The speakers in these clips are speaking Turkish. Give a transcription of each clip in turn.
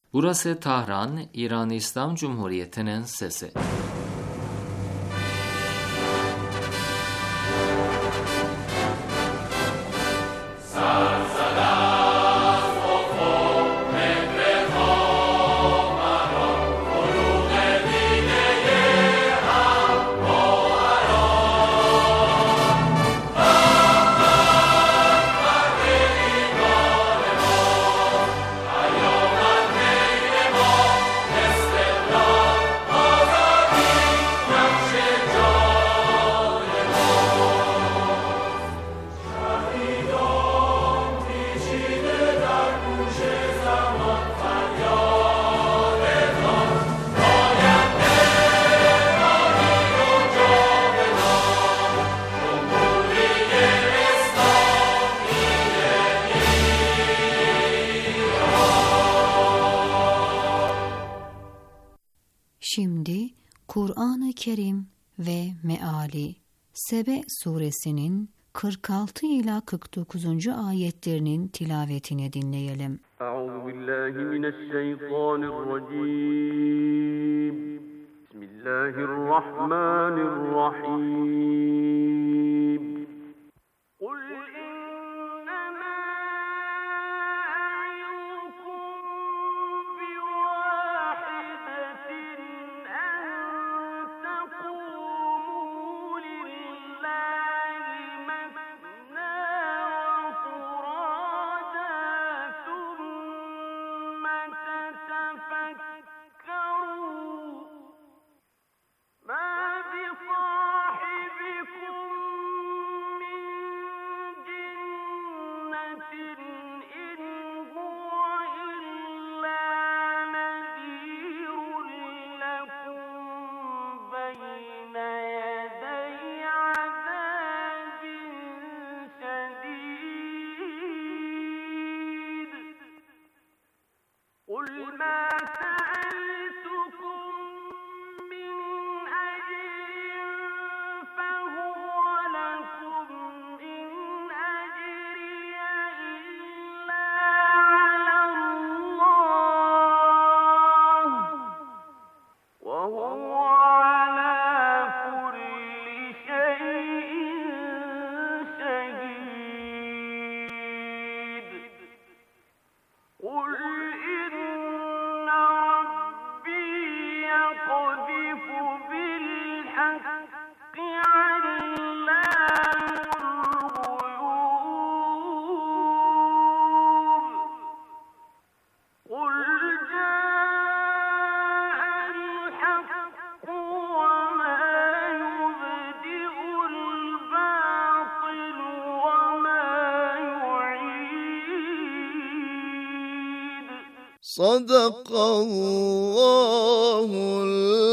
Burası Tahran, İran İslam Cumhuriyeti'nin sesi. Şimdi Kur'an-ı Kerim ve Meali Sebe suresinin 46 ila 49. ayetlerinin tilavetini dinleyelim. Euzubillahimineşşeytanirracim. Bismillahirrahmanirrahim. Kul Sadakallahul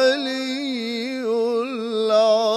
aliyyul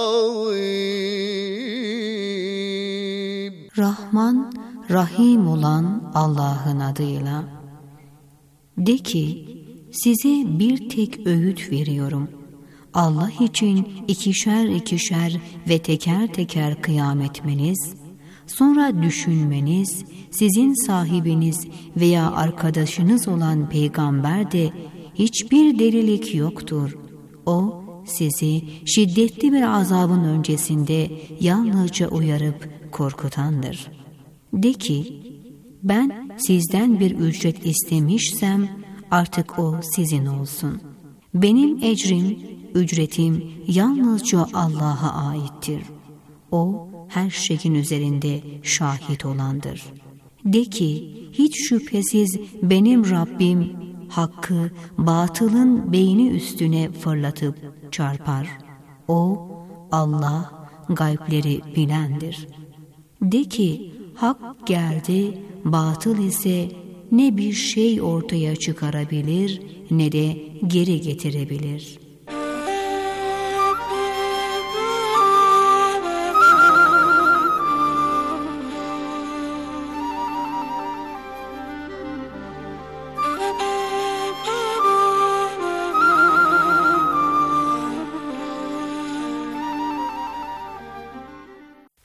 azim. Rahman, Rahim olan Allah'ın adıyla. De ki, size bir tek öğüt veriyorum. Allah için ikişer ikişer ve teker teker kıyam etmeniz, sonra düşünmeniz, sizin sahibiniz veya arkadaşınız olan peygamber de hiçbir delilik yoktur. O, sizi şiddetli bir azabın öncesinde yalnızca uyarıp korkutandır. De ki, ben sizden bir ücret istemişsem artık o sizin olsun. Benim ecrim, ücretim yalnızca Allah'a aittir. O, her şeyin üzerinde şahit olandır. De ki, hiç şüphesiz benim Rabbim hakkı batılın beyni üstüne fırlatıp çarpar. O, Allah gaybleri bilendir. De ki, hak geldi, batıl ise ne bir şey ortaya çıkarabilir ne de geri getirebilir.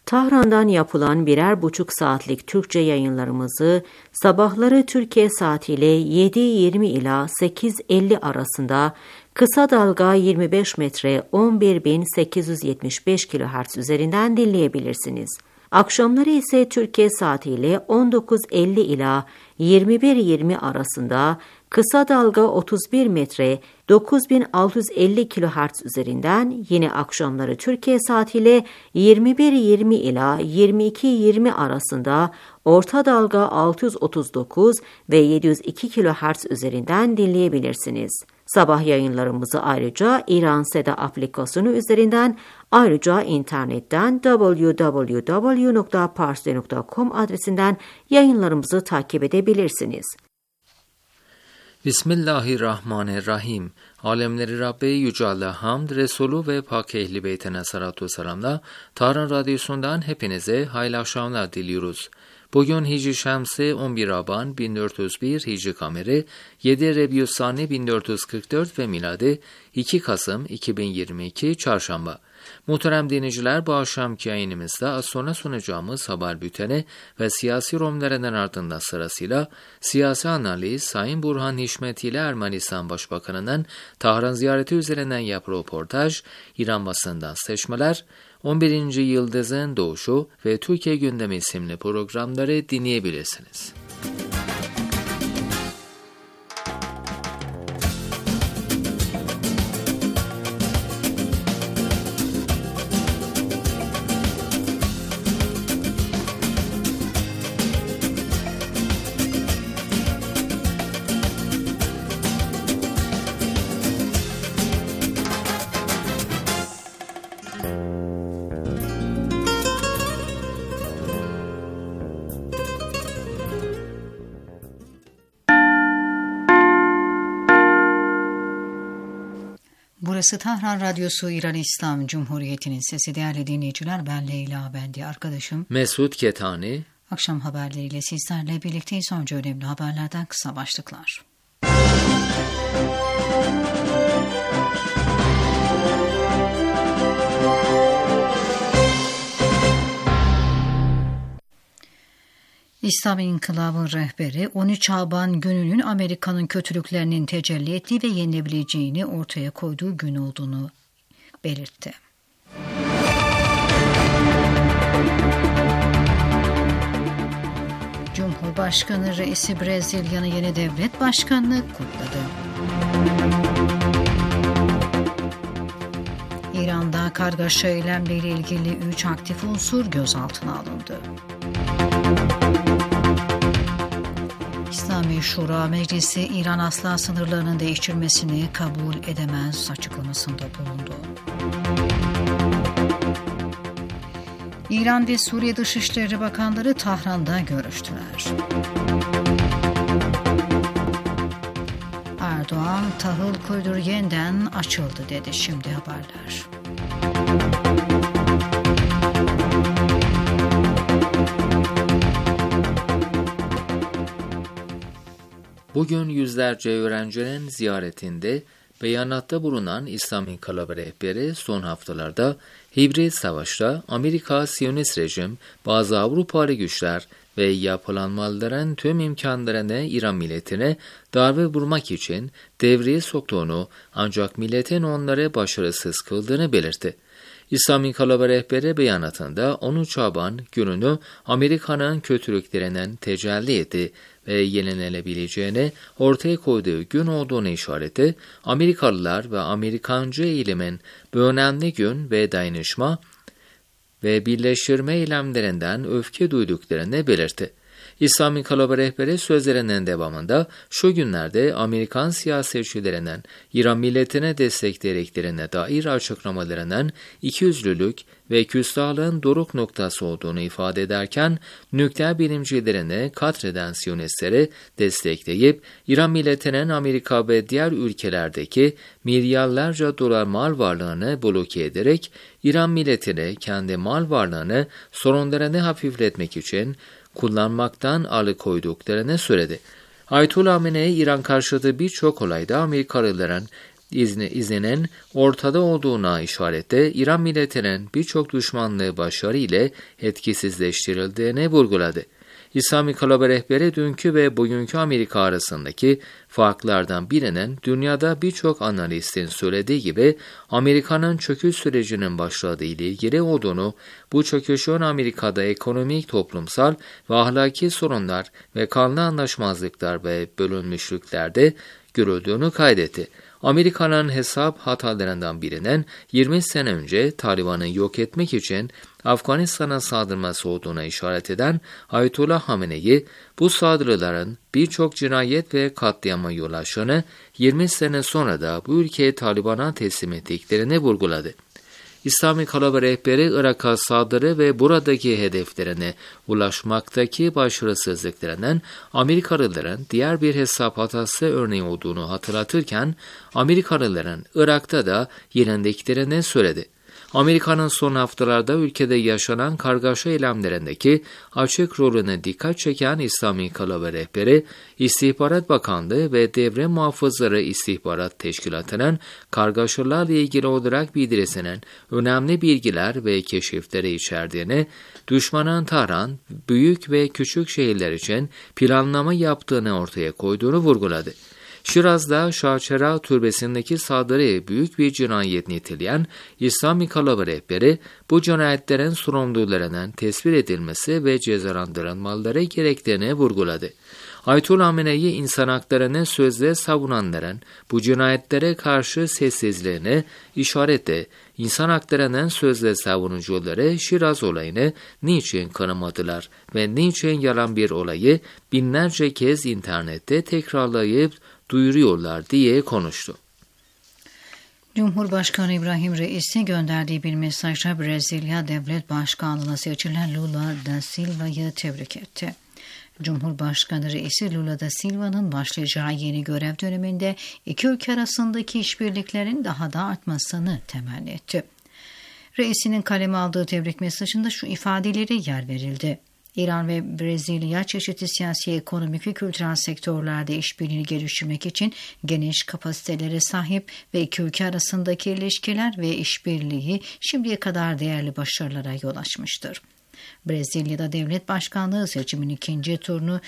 Tahran'dan yapılan 1,5 saatlik Türkçe yayınlarımızı sabahları Türkiye saatiyle 7:20 ila 8:50 arasında kısa dalga 25 metre 11.875 kHz üzerinden dinleyebilirsiniz. Akşamları ise Türkiye saatiyle 19:50 ila 21:20 arasında kısa dalga 31 metre 9650 kHz üzerinden yine akşamları Türkiye saatiyle 21:20 ila 22:20 arasında orta dalga 639 ve 702 kHz üzerinden dinleyebilirsiniz. Sabah yayınlarımızı ayrıca İran Seda aplikasyonu üzerinden, ayrıca internetten www.parsi.com adresinden yayınlarımızı takip edebilirsiniz. Bismillahirrahmanirrahim. Alemleri Rabbi Yüce Allah hamd, Resulü ve Pak Ehli Beytine salatu selamla Tahran Radyosu'ndan hepinize hayırlı akşamlar diliyoruz. Bugün Hicri Şemsi 11 Aban 1401, Hicri Kameri 7 Rebiusani 1444 ve miladi 2 Kasım 2022 Çarşamba. Muhterem dinleyiciler, bu akşamki yayınımızda az sonra sunacağımız haber bülteni ve siyasi romlarının ardından sırasıyla siyasi analiz, Sayın Burhan Hişmet ile Ermenistan Başbakanı'nın Tahran ziyareti üzerinden yapılan röportaj, İran basından seçmeler, 11. Yıldız'ın doğuşu ve Türkiye gündemi isimli programları dinleyebilirsiniz. Burası Tahran Radyosu, İran İslam Cumhuriyeti'nin sesi. Değerli dinleyiciler, ben Leyla Bendi, arkadaşım Mesut Ketani. Akşam haberleriyle sizlerle birlikteyiz. Önce önemli haberlerden kısa başlıklar. İslam İnkılabı rehberi 13 Şaban gününün Amerika'nın kötülüklerinin tecelli ettiği ve yenilebileceğini ortaya koyduğu gün olduğunu belirtti. Cumhurbaşkanı reisi Brezilya'nın yeni devlet başkanını kutladı. İran'da kargaşa eylemleriyle ilgili 3 aktif unsur gözaltına alındı. İslami Şura Meclisi İran asla sınırlarının değiştirilmesini kabul edemez açıklamasında bulundu. İran ve Suriye Dışişleri Bakanları Tahran'da görüştüler. Erdoğan, tahıl koridoru yeniden açıldı dedi. Şimdi haberler. Bugün yüzlerce öğrencinin ziyaretinde beyanatta bulunan İslam İnkılabı rehberi son haftalarda hibrit savaşta Amerika, Siyonist rejim, bazı Avrupalı güçler ve yapılanmaların tüm imkanlarını İran milletine darbe vurmak için devreye soktuğunu, ancak milletin onları başarısız kıldığını belirtti. İslam İnkılabı rehberi beyanatında 13 Şaban gününü Amerika'nın kötülüklerinin tecelli ettiği ve yenilebileceğini ortaya koyduğu gün olduğunu işareti, Amerikalılar ve Amerikancı eğilimin bu önemli gün ve dayanışma ve birleştirme eylemlerinden öfke duyduklarını belirtti. İslam İnkılabı rehberi sözlerinin devamında şu günlerde Amerikan siyasetçilerinin İran milletine destekleyeceklerine dair açıklamalarının ikiyüzlülük ve küstahlığın doruk noktası olduğunu ifade ederken, nükleer bilimcilerini katleden Siyonistleri destekleyip İran milletinin Amerika ve diğer ülkelerdeki milyarlarca dolar mal varlığını bloke ederek İran milletine kendi mal varlığını sorunlarını hafifletmek için kullanmaktan alıkoyduklarını söyledi. Ayetullah Hamenei, İran karşıtı birçok olayda Amerikalıların izinin ortada olduğuna işarette İran milletinin birçok düşmanlığı başarı ile etkisizleştirildiğini vurguladı. İslami Kalaba rehberi dünkü ve bugünkü Amerika arasındaki farklardan birinin dünyada birçok analistin söylediği gibi Amerika'nın çöküş sürecinin başladığı ile ilgili olduğunu, bu çöküşün Amerika'da ekonomik, toplumsal ve ahlaki sorunlar ve kanlı anlaşmazlıklar ve bölünmüşlüklerde görüldüğünü kaydetti. Amerika'nın hesap hatalarından birinin 20 sene önce Taliban'ı yok etmek için Afganistan'a saldırması olduğuna işaret eden Ayetullah Hamenei, bu saldırıların birçok cinayet ve katliama yol açtığını, 20 sene sonra da bu ülkeyi Taliban'a teslim ettiklerini vurguladı. İslami Kalaba rehberi Irak'a saldırı ve buradaki hedeflerine ulaşmaktaki başarısızlıklarının Amerikalıların diğer bir hesap hatası örneği olduğunu hatırlatırken, Amerikalıların Irak'ta da yenildiklerini söyledi. Amerika'nın son haftalarda ülkede yaşanan kargaşa eylemlerindeki açık rolüne dikkat çeken İslami Kalaba rehberi, İstihbarat Bakanlığı ve Devre Muhafızları İstihbarat Teşkilatı'nın kargaşalarla ilgili olarak bildirisinin önemli bilgiler ve keşifleri içerdiğini, düşmanın Tahran, büyük ve küçük şehirler için planlama yaptığını ortaya koyduğunu vurguladı. Şiraz'da Şahçera türbesindeki saldırıyı büyük bir cinayet niteleyen İslami Kalaba rehberi, bu cinayetlerin sorumlularının tespit edilmesi ve cezalandırılmaları gerektiğini vurguladı. Ayetullah Hamenei, insan haklarını sözle savunanların bu cinayetlere karşı sessizliğini işaretle, insan haklarının sözle savunucuları Şiraz olayını niçin kınamadılar ve niçin yalan bir olayı binlerce kez internette tekrarlayıp duyuruyorlar diye konuştu. Cumhurbaşkanı İbrahim Reis'in gönderdiği bir mesajda Brezilya Devlet Başkanlığı'na seçilen Lula da Silva'yı tebrik etti. Cumhurbaşkanı Reisi Lula da Silva'nın başlayacağı yeni görev döneminde iki ülke arasındaki işbirliklerin daha da artmasını temenni etti. Reis'in kaleme aldığı tebrik mesajında şu ifadeleri yer verildi. İran ve Brezilya çeşitli siyasi, ekonomik ve kültürel sektörlerde işbirliğini geliştirmek için geniş kapasitelere sahip ve iki ülke arasındaki ilişkiler ve işbirliği şimdiye kadar değerli başarılara yol açmıştır. Brezilya'da devlet başkanlığı seçiminin ikinci turunu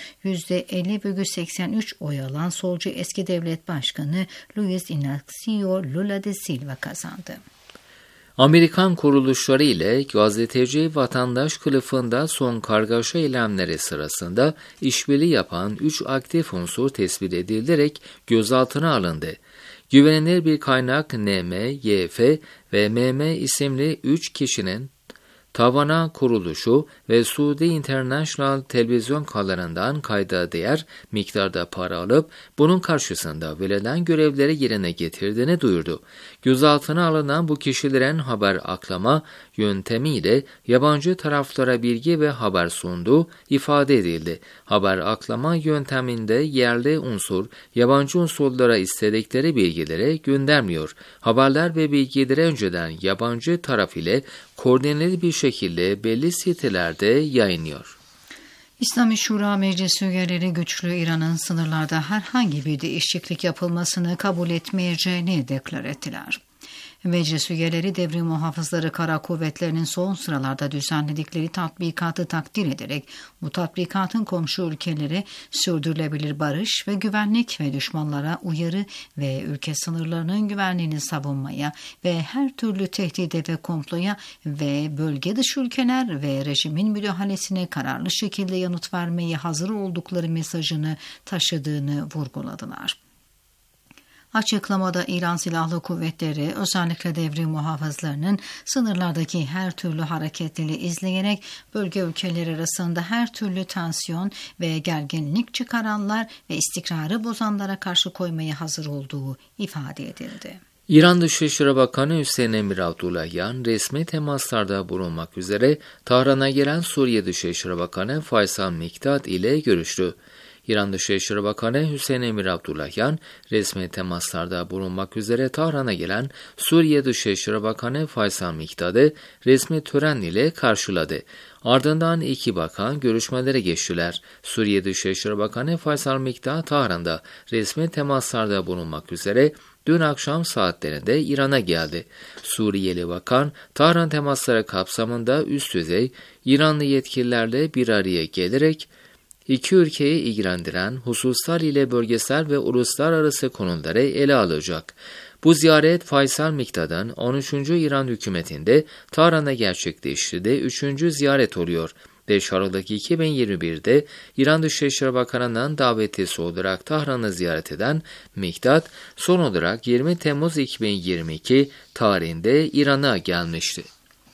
%50,83 oy alan solcu eski devlet başkanı Luiz Inácio Lula da Silva kazandı. Amerikan kuruluşları ile gazeteci vatandaş kılıfında son kargaşa eylemleri sırasında işbirliği yapan 3 aktif unsur tespit edilerek gözaltına alındı. Güvenilir bir kaynak NM, YF ve MM isimli 3 kişinin Tavana kuruluşu ve Suudi International televizyon kanallarından kayda değer miktarda para alıp bunun karşısında verilen görevleri yerine getirdiğini duyurdu. Gözaltına alınan bu kişilerin haber aklama yöntemiyle yabancı taraflara bilgi ve haber sunduğu ifade edildi. Haber aklama yönteminde yerli unsur yabancı unsurlara istedikleri bilgileri göndermiyor. Haberler ve bilgileri önceden yabancı taraf ile koordineli bir şekilde belli sitelerde yayınlıyor. İslami Şura Meclisi üyeleri güçlü İran'ın sınırlarda herhangi bir değişiklik yapılmasını kabul etmeyeceğini deklar ettiler. Meclis üyeleri devrim muhafızları kara kuvvetlerinin son sıralarda düzenledikleri tatbikatı takdir ederek bu tatbikatın komşu ülkelere sürdürülebilir barış ve güvenlik ve düşmanlara uyarı ve ülke sınırlarının güvenliğini savunmaya ve her türlü tehdide ve komploya ve bölge dışı ülkeler ve rejimin müdahalesine kararlı şekilde yanıt vermeye hazır oldukları mesajını taşıdığını vurguladılar. Açıklamada İran Silahlı Kuvvetleri özellikle devrim muhafızlarının sınırlardaki her türlü hareketliliği izleyerek bölge ülkeleri arasında her türlü tansiyon ve gerginlik çıkaranlar ve istikrarı bozanlara karşı koymaya hazır olduğu ifade edildi. İran Dışişleri Bakanı Hüseyin Emir Abdullahian resmi temaslarda bulunmak üzere Tahran'a gelen Suriye Dışişleri Bakanı Faysal Mikdad ile görüştü. İran Dışişleri Bakanı Hüseyin Emir Abdullahian, resmi temaslarda bulunmak üzere Tahran'a gelen Suriye Dışişleri Bakanı Faysal Mikdad'ı resmi tören ile karşıladı. Ardından iki bakan görüşmelere geçtiler. Suriye Dışişleri Bakanı Faysal Mikdad, Tahran'da resmi temaslarda bulunmak üzere dün akşam saatlerinde İran'a geldi. Suriyeli bakan, Tahran temasları kapsamında üst düzey İranlı yetkililerle bir araya gelerek, İki ülkeyi ilgilendiren hususlar ile bölgesel ve uluslararası konuları ele alacak. Bu ziyaret Faysal Mikdad'ın 13. İran hükümetinde Tahran'a gerçekleştirdiği 3. ziyaret oluyor. 5 Aralık 2021'de İran Dışişleri Bakanı'nın davetlisi olarak Tahran'ı ziyaret eden Mikdad, son olarak 20 Temmuz 2022 tarihinde İran'a gelmişti.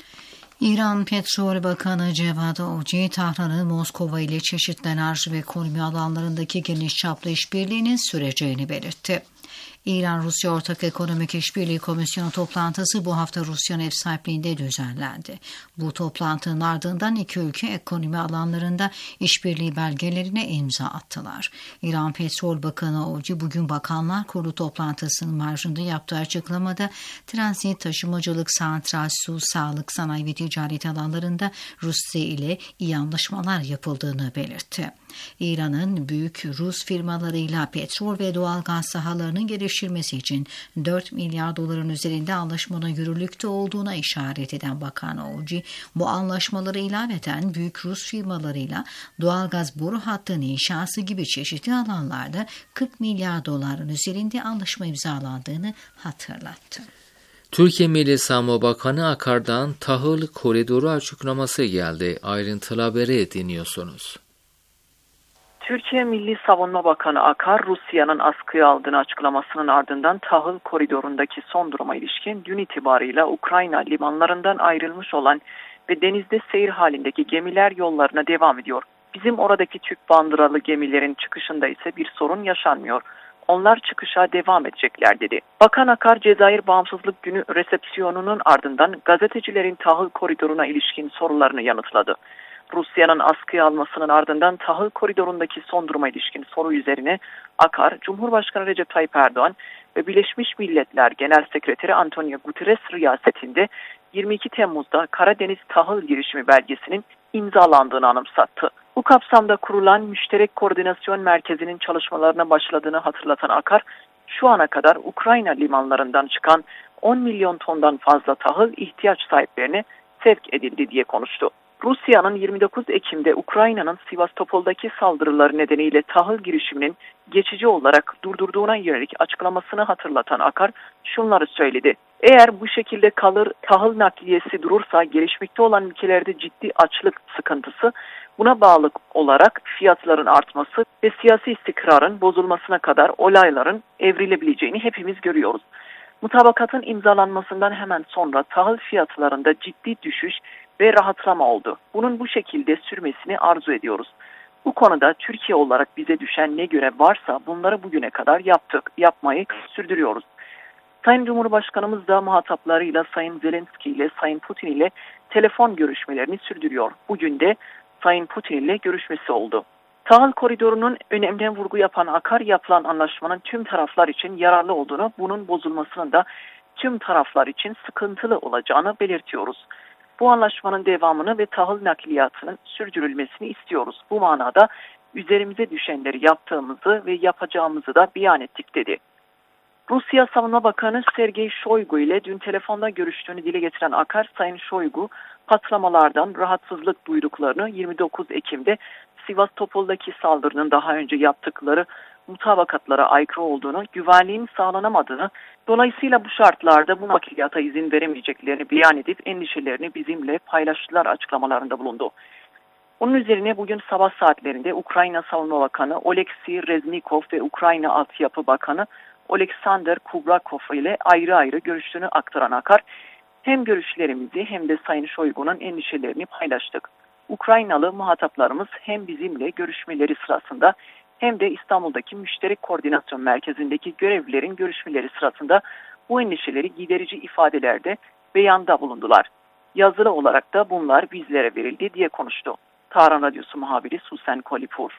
İran Petrol Bakanı Cevad Oci, Tahran'ın Moskova ile çeşitli enerji ve ekonomi alanlarındaki geniş çaplı işbirliğinin süreceğini belirtti. İran-Rusya Ortak Ekonomik İşbirliği Komisyonu toplantısı bu hafta Rusya'nın ev sahipliğinde düzenlendi. Bu toplantının ardından iki ülke ekonomi alanlarında işbirliği belgelerine imza attılar. İran Petrol Bakanı Oci bugün Bakanlar Kurulu toplantısının marjında yaptığı açıklamada transit, taşımacılık, santral, su, sağlık, sanayi ve ticaret alanlarında Rusya ile iyi anlaşmalar yapıldığını belirtti. İran'ın büyük Rus firmalarıyla petrol ve doğal gaz sahalarının geliştirmesi için 4 milyar doların üzerinde anlaşmanın yürürlükte olduğuna işaret eden Bakan Oci, bu anlaşmaları ilaveten büyük Rus firmalarıyla doğal gaz boru hattının inşası gibi çeşitli alanlarda 40 milyar doların üzerinde anlaşma imzalandığını hatırlattı. Türkiye Milli Savunma Bakanı Akar'dan tahıl koridoru açıklaması geldi. Ayrıntılı haberi dinliyorsunuz. Türkiye Milli Savunma Bakanı Akar, Rusya'nın askıya aldığını açıklamasının ardından tahıl koridorundaki son duruma ilişkin dün itibarıyla Ukrayna limanlarından ayrılmış olan ve denizde seyir halindeki gemiler yollarına devam ediyor. Bizim oradaki tüp bandıralı gemilerin çıkışında ise bir sorun yaşanmıyor. Onlar çıkışa devam edecekler dedi. Bakan Akar, Cezayir Bağımsızlık Günü resepsiyonunun ardından gazetecilerin tahıl koridoruna ilişkin sorularını yanıtladı. Rusya'nın askıya almasının ardından tahıl koridorundaki son duruma ilişkin soru üzerine Akar, Cumhurbaşkanı Recep Tayyip Erdoğan ve Birleşmiş Milletler Genel Sekreteri Antonio Guterres riyasetinde 22 Temmuz'da Karadeniz Tahıl Girişimi belgesinin imzalandığını anımsattı. Bu kapsamda kurulan Müşterek Koordinasyon Merkezi'nin çalışmalarına başladığını hatırlatan Akar, şu ana kadar Ukrayna limanlarından çıkan 10 milyon tondan fazla tahıl ihtiyaç sahiplerine sevk edildi diye konuştu. Rusya'nın 29 Ekim'de Ukrayna'nın Sivastopol'daki saldırıları nedeniyle tahıl girişiminin geçici olarak durdurduğuna yönelik açıklamasını hatırlatan Akar şunları söyledi. Eğer bu şekilde kalır, tahıl nakliyesi durursa gelişmekte olan ülkelerde ciddi açlık sıkıntısı, buna bağlı olarak fiyatların artması ve siyasi istikrarın bozulmasına kadar olayların evrilebileceğini hepimiz görüyoruz. Mutabakatın imzalanmasından hemen sonra tahıl fiyatlarında ciddi düşüş ve rahatlama oldu. Bunun bu şekilde sürmesini arzu ediyoruz. Bu konuda Türkiye olarak bize düşen ne görev varsa bunları bugüne kadar yapmayı sürdürüyoruz. Sayın Cumhurbaşkanımız da muhataplarıyla Sayın Zelenski ile Sayın Putin ile telefon görüşmelerini sürdürüyor. Bugün de Sayın Putin ile görüşmesi oldu. Tahıl koridorunun önemine vurgu yapan Akar, yapılan anlaşmanın tüm taraflar için yararlı olduğunu, bunun bozulmasının da tüm taraflar için sıkıntılı olacağını belirtiyoruz. Bu anlaşmanın devamını ve tahıl nakliyatının sürdürülmesini istiyoruz. Bu manada üzerimize düşenleri yaptığımızı ve yapacağımızı da beyan ettik dedi. Rusya Savunma Bakanı Sergey Shoigu ile dün telefonda görüştüğünü dile getiren Akar, Sayın Shoigu patlamalardan rahatsızlık duyduklarını, 29 Ekim'de Sivastopol'daki saldırının daha önce yaptıkları mutabakatlara aykırı olduğunu, güvenliğin sağlanamadığını, dolayısıyla bu şartlarda bu nakliyata izin veremeyeceklerini beyan edip endişelerini bizimle paylaştılar açıklamalarında bulundu. Onun üzerine bugün sabah saatlerinde Ukrayna Savunma Bakanı Oleksiy Reznikov ve Ukrayna Altyapı Bakanı Oleksandr Kubrakov ile ayrı ayrı görüştüğünü aktaran Akar, hem görüşlerimizi hem de Sayın Shoigu'nun endişelerini paylaştık. Ukraynalı muhataplarımız hem bizimle görüşmeleri sırasında hem de İstanbul'daki Müşterek Koordinasyon Merkezi'ndeki görevlilerin görüşmeleri sırasında bu endişeleri giderici ifadelerde beyanda bulundular. Yazılı olarak da bunlar bizlere verildi diye konuştu. Tahran Radyosu muhabiri Susen Kolipur.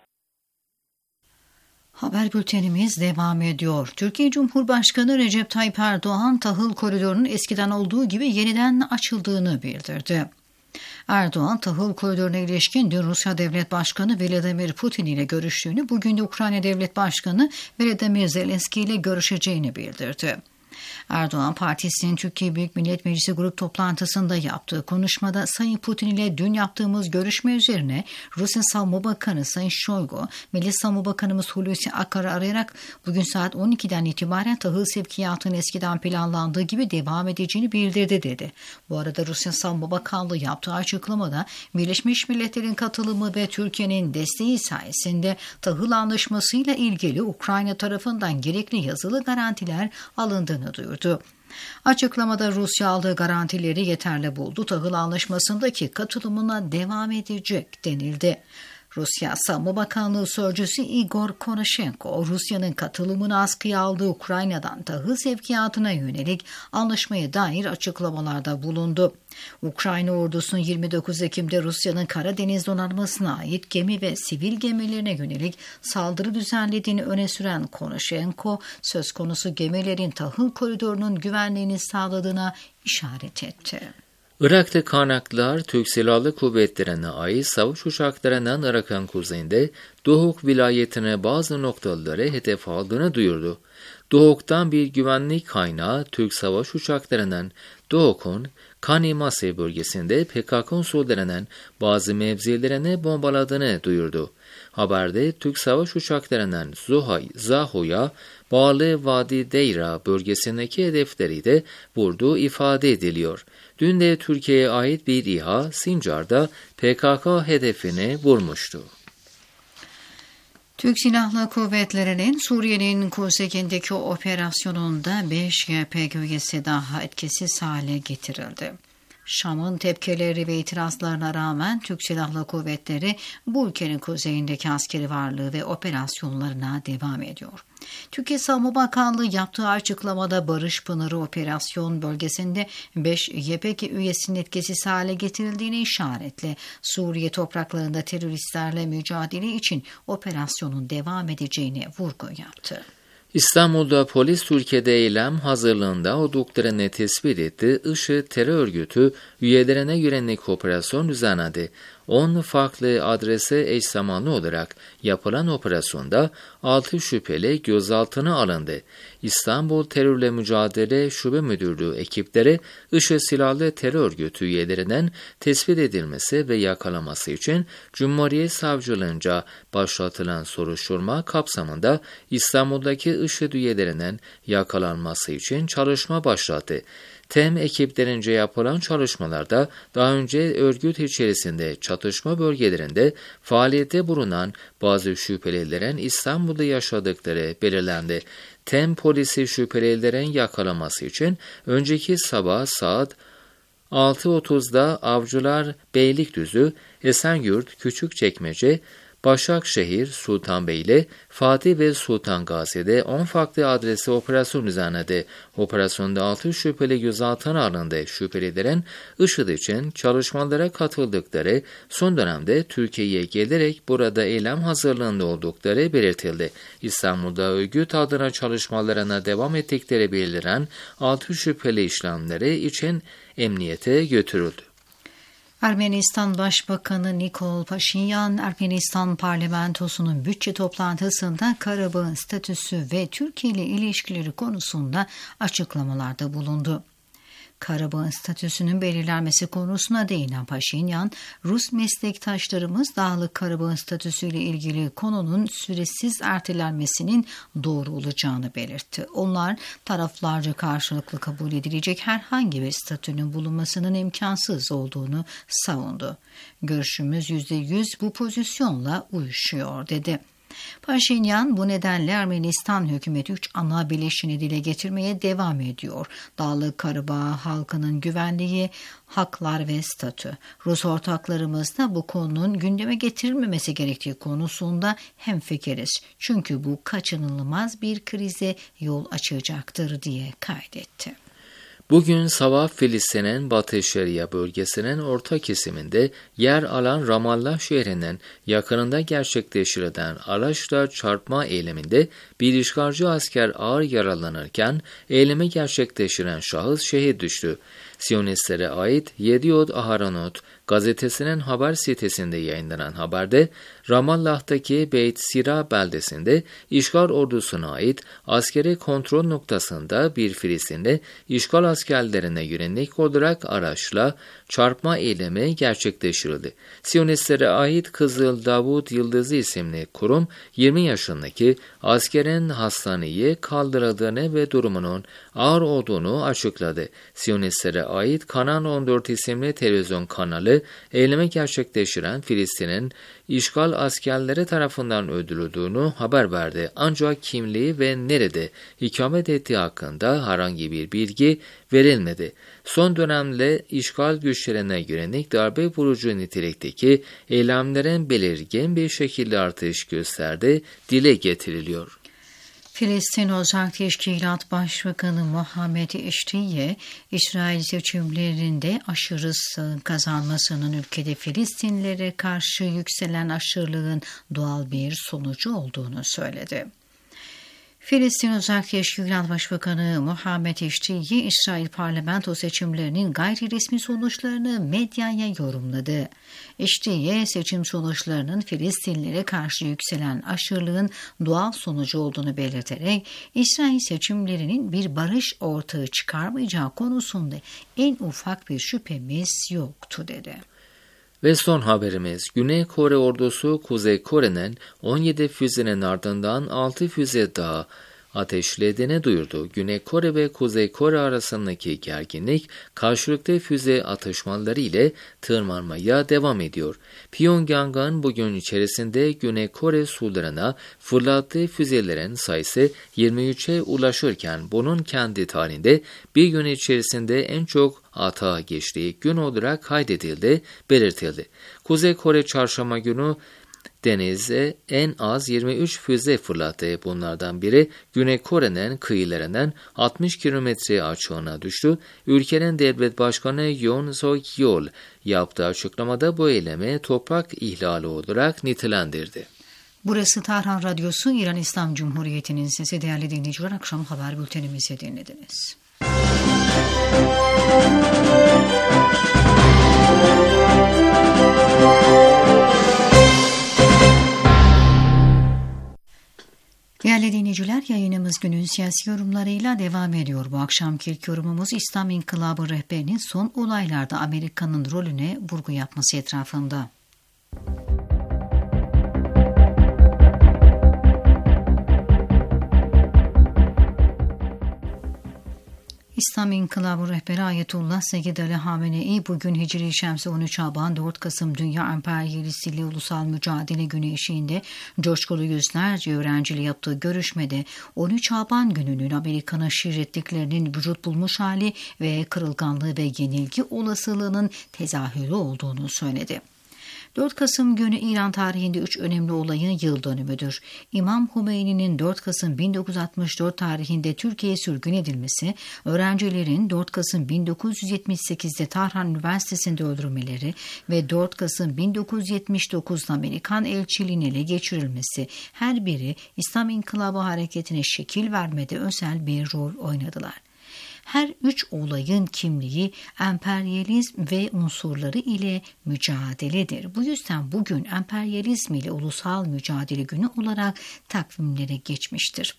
Haber bültenimiz devam ediyor. Türkiye Cumhurbaşkanı Recep Tayyip Erdoğan tahıl koridorunun eskiden olduğu gibi yeniden açıldığını bildirdi. Erdoğan, tahıl koridoruna ilişkin dün Rusya Devlet Başkanı Vladimir Putin ile görüştüğünü, bugün de Ukrayna Devlet Başkanı Volodymyr Zelenski ile görüşeceğini bildirdi. Erdoğan, partisinin Türkiye Büyük Millet Meclisi grup toplantısında yaptığı konuşmada Sayın Putin ile dün yaptığımız görüşme üzerine Rusya Savunma Bakanı Sayın Shoigu, Milli Savunma Bakanımız Hulusi Akar'ı arayarak bugün saat 12'den itibaren tahıl sevkiyatının eskiden planlandığı gibi devam edeceğini bildirdi dedi. Bu arada Rusya Savunma Bakanlığı yaptığı açıklamada Birleşmiş Milletler'in katılımı ve Türkiye'nin desteği sayesinde tahıl anlaşmasıyla ilgili Ukrayna tarafından gerekli yazılı garantiler alındığını duyurdu. Açıklamada Rusya aldığı garantileri yeterli buldu, tahıl anlaşmasındaki katılımına devam edecek denildi. Rusya Savunma Bakanlığı Sözcüsü Igor Konashenko, Rusya'nın katılımını askıya aldığı Ukrayna'dan tahıl sevkiyatına yönelik anlaşmaya dair açıklamalarda bulundu. Ukrayna ordusunun 29 Ekim'de Rusya'nın Karadeniz donanmasına ait gemi ve sivil gemilerine yönelik saldırı düzenlediğini öne süren Konashenko, söz konusu gemilerin tahıl koridorunun güvenliğini sağladığına işaret etti. Irak'ta kaynaklar Türk Silahlı Kuvvetleri'ne ait savaş uçaklarından Irak'ın kuzeyinde Duhok vilayetine bazı noktaları hedef aldığını duyurdu. Duhok'tan bir güvenlik kaynağı Türk savaş uçaklarının Duhok'un Kanimasi bölgesinde PKK unsurlarının bazı mevzilerini bombaladığını duyurdu. Haberde Türk savaş uçaklarının Zaho'ya bağlı Vadi Deyra bölgesindeki hedefleri de vurduğu ifade ediliyor. Dün de Türkiye'ye ait bir İHA Sincar'da PKK hedefini vurmuştu. Türk Silahlı Kuvvetleri'nin Suriye'nin kuzeyindeki operasyonunda 5 YPG üyesi daha etkisiz hale getirildi. Şam'ın tepkileri ve itirazlarına rağmen Türk Silahlı Kuvvetleri bu ülkenin kuzeyindeki askeri varlığı ve operasyonlarına devam ediyor. Türkiye Savunma Bakanlığı yaptığı açıklamada Barış Pınarı operasyon bölgesinde 5 YPG üyesinin etkisiz hale getirildiğini işaretle Suriye topraklarında teröristlerle mücadele için operasyonun devam edeceğine vurgu yaptı. İstanbul'da polis Türkiye'de eylem hazırlığında olduklarını tespit etti. IŞİD terör örgütü üyelerine yönelik operasyon düzenledi. 10 farklı adrese eş zamanlı olarak yapılan operasyonda 6 şüpheli gözaltına alındı. İstanbul Terörle Mücadele Şube Müdürlüğü ekipleri IŞİD silahlı terör örgütü üyelerinin tespit edilmesi ve yakalaması için Cumhuriyet Savcılığınca başlatılan soruşturma kapsamında İstanbul'daki IŞİD üyelerinin yakalanması için çalışma başlattı. TEM ekiplerince yapılan çalışmalarda daha önce örgüt içerisinde çatışma bölgelerinde faaliyette bulunan bazı şüphelilerin İstanbul'da yaşadıkları belirlendi. TEM polisi şüphelilerin yakalaması için önceki sabah saat 6.30'da Avcılar Beylikdüzü, Esenyurt, Küçükçekmece, Başakşehir, Sultanbeyli, Fatih ve Sultan Gazi'de 10 farklı adrese operasyon düzenledi. Operasyonda 6 şüpheli gözaltına alındı. Şüphelilerin IŞİD için çalışmalara katıldıkları, son dönemde Türkiye'ye gelerek burada eylem hazırlığında oldukları belirtildi. İstanbul'da örgüt adına çalışmalarına devam ettikleri bildirilen 6 şüpheli işlemleri için emniyete götürüldü. Ermenistan Başbakanı Nikol Paşinyan, Ermenistan parlamentosunun bütçe toplantısında Karabağ'ın statüsü ve Türkiye ile ilişkileri konusunda açıklamalarda bulundu. Karabağ'ın statüsünün belirlenmesi konusuna değinen Paşinyan, Rus meslektaşlarımız Dağlık Karabağ'ın statüsüyle ilgili konunun süresiz ertelenmesinin doğru olacağını belirtti. Onlar taraflarca karşılıklı kabul edilecek herhangi bir statünün bulunmasının imkansız olduğunu savundu. Görüşümüz %100 bu pozisyonla uyuşuyor dedi. Paşinyan bu nedenle Ermenistan hükümeti 3 ana bileşeni dile getirmeye devam ediyor. Dağlık Karabağ halkının güvenliği, haklar ve statü. Rus ortaklarımız da bu konunun gündeme getirilmemesi gerektiği konusunda hemfikiriz. Çünkü bu kaçınılmaz bir krize yol açacaktır diye kaydetti. Bugün sabah Filistin'in Batı Şeria bölgesinin orta kesiminde yer alan Ramallah şehrinin yakınında gerçekleştirilen araçla çarpma eyleminde bir işgalci asker ağır yaralanırken eylemi gerçekleştiren şahıs şehit düştü. Siyonistlere ait Yediot Aharonot gazetesinin haber sitesinde yayınlanan haberde Ramallah'taki Beit Sira beldesinde işgal ordusuna ait askeri kontrol noktasında bir Filistinli işgal askerlerine yönelik olarak araçla çarpma eylemi gerçekleştirildi. Siyonistlere ait Kızıl Davut Yıldızı isimli kurum 20 yaşındaki askerin hastaneye kaldırıldığını ve durumunun ağır olduğunu açıkladı. Siyonistlere ait Kanal 14 isimli televizyon kanalı eylemi gerçekleştiren Filistin'in işgal askerleri tarafından öldürüldüğünü haber verdi. Ancak kimliği ve nerede ikamet ettiği hakkında herhangi bir bilgi verilmedi. Son dönemde işgal güçlerine yönelik darbe vurucu nitelikteki eylemlerin belirgin bir şekilde artış gösterdiği dile getiriliyor. Filistin Özel Teşkilat Başbakanı Muhammed İştiye, İsrail seçimlerinde aşırı sağ kazanmasının ülkede Filistinlilere karşı yükselen aşırılığın doğal bir sonucu olduğunu söyledi. Filistin Özel Teşkilat Başbakanı Muhammed İştiye, İsrail parlamento seçimlerinin gayri resmi sonuçlarını medyaya yorumladı. İştiye, seçim sonuçlarının Filistinlilere karşı yükselen aşırılığın doğal sonucu olduğunu belirterek, İsrail seçimlerinin bir barış ortağı çıkarmayacağı konusunda en ufak bir şüphemiz yoktu dedi. Ve son haberimiz, Güney Kore ordusu Kuzey Kore'nin 17 füzenin ardından 6 füze daha ateşlediğini duyurdu. Güney Kore ve Kuzey Kore arasındaki gerginlik karşılıklı füze atışmaları ile tırmanmaya devam ediyor. Pyongyang'ın bugün içerisinde Güney Kore sularına fırlattığı füzelerin sayısı 23'e ulaşırken bunun kendi tarihinde bir gün içerisinde en çok atağa geçtiği gün olarak kaydedildi, belirtildi. Kuzey Kore çarşamba günü denize en az 23 füze fırlattı. Bunlardan biri Güney Kore'nin kıyılarından 60 kilometre açığına düştü. Ülkenin devlet başkanı Yoon Suk-yeol yaptığı açıklamada bu eylemi toprak ihlali olarak nitelendirdi. Burası Tahran Radyosu, İran İslam Cumhuriyeti'nin sesi. Değerli dinleyiciler, akşam haber bültenimizi dinlediniz. Değerli dinleyiciler, yayınımız günün siyasi yorumlarıyla devam ediyor. Bu akşamki ilk yorumumuz İslam İnkılabı rehberinin son olaylarda Amerika'nın rolüne vurgu yapması etrafında. İslam İnkılabı rehberi Ayetullah Seyyid Ali Hamenei bugün Hicri Şemsi 13 Şaban 4 Kasım Dünya Emperyalistiyle Ulusal Mücadele Günü eşiğinde coşkulu yüzlerce öğrenciyle yaptığı görüşmede 13 Şaban gününün Amerika'nın şirretliklerinin vücut bulmuş hali ve kırılganlığı ve yenilgi olasılığının tezahürü olduğunu söyledi. 4 Kasım günü İran tarihinde 3 önemli olayın yıl dönümüdür. İmam Hümeyni'nin 4 Kasım 1964 tarihinde Türkiye'ye sürgün edilmesi, öğrencilerin 4 Kasım 1978'de Tahran Üniversitesi'nde öldürülmeleri ve 4 Kasım 1979'da Amerikan elçiliğine ele geçirilmesi, her biri İslam İnkılabı hareketine şekil vermede özel bir rol oynadılar. Her üç olayın kimliği emperyalizm ve unsurları ile mücadeledir. Bu yüzden bugün emperyalizm ile ulusal mücadele günü olarak takvimlere geçmiştir.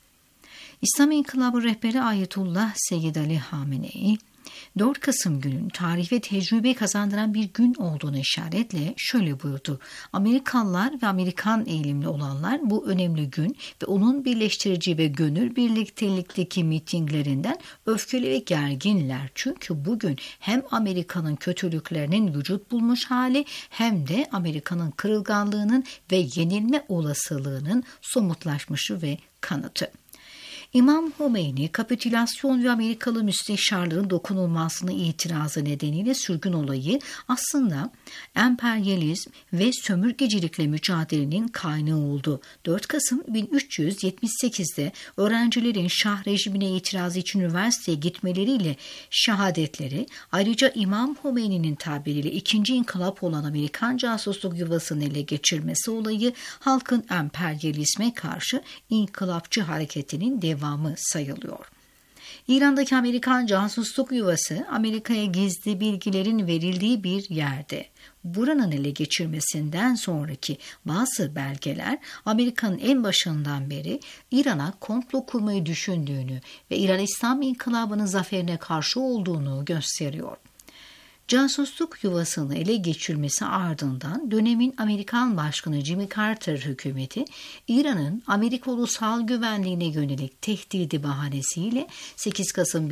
İslam İnkılabı rehberi Ayetullah Seyyid Ali Hamenei, 4 Kasım günün tarih ve tecrübe kazandıran bir gün olduğunu işaretle şöyle buyurdu. Amerikalılar ve Amerikan eğilimli olanlar bu önemli gün ve onun birleştirici ve gönül birliktelikteki mitinglerinden öfkeli ve gerginler. Çünkü bugün hem Amerika'nın kötülüklerinin vücut bulmuş hali hem de Amerika'nın kırılganlığının ve yenilme olasılığının somutlaşmışı ve kanıtı. İmam Hümeyni, kapitülasyon ve Amerikalı müsteşarlığın dokunulmazlığına itirazı nedeniyle sürgün olayı aslında emperyalizm ve sömürgecilikle mücadelenin kaynağı oldu. 4 Kasım 1378'de öğrencilerin Şah rejimine itirazı için üniversiteye gitmeleriyle şehadetleri, ayrıca İmam Hümeyni'nin tabiriyle ikinci inkılap olan Amerikan casusluk yuvasını ele geçirmesi olayı halkın emperyalizme karşı inkılapçı hareketinin devamı sayılıyor. İran'daki Amerikan casusluk yuvası Amerika'ya gizli bilgilerin verildiği bir yerde. Buranın ele geçirmesinden sonraki bazı belgeler Amerika'nın en başından beri İran'a komplo kurmayı düşündüğünü ve İran İslam İnkılabı'nın zaferine karşı olduğunu gösteriyor. Casusluk yuvasını ele geçirmesi ardından dönemin Amerikan Başkanı Jimmy Carter hükümeti İran'ın Amerika ulusal güvenliğine yönelik tehdidi bahanesiyle 8 Kasım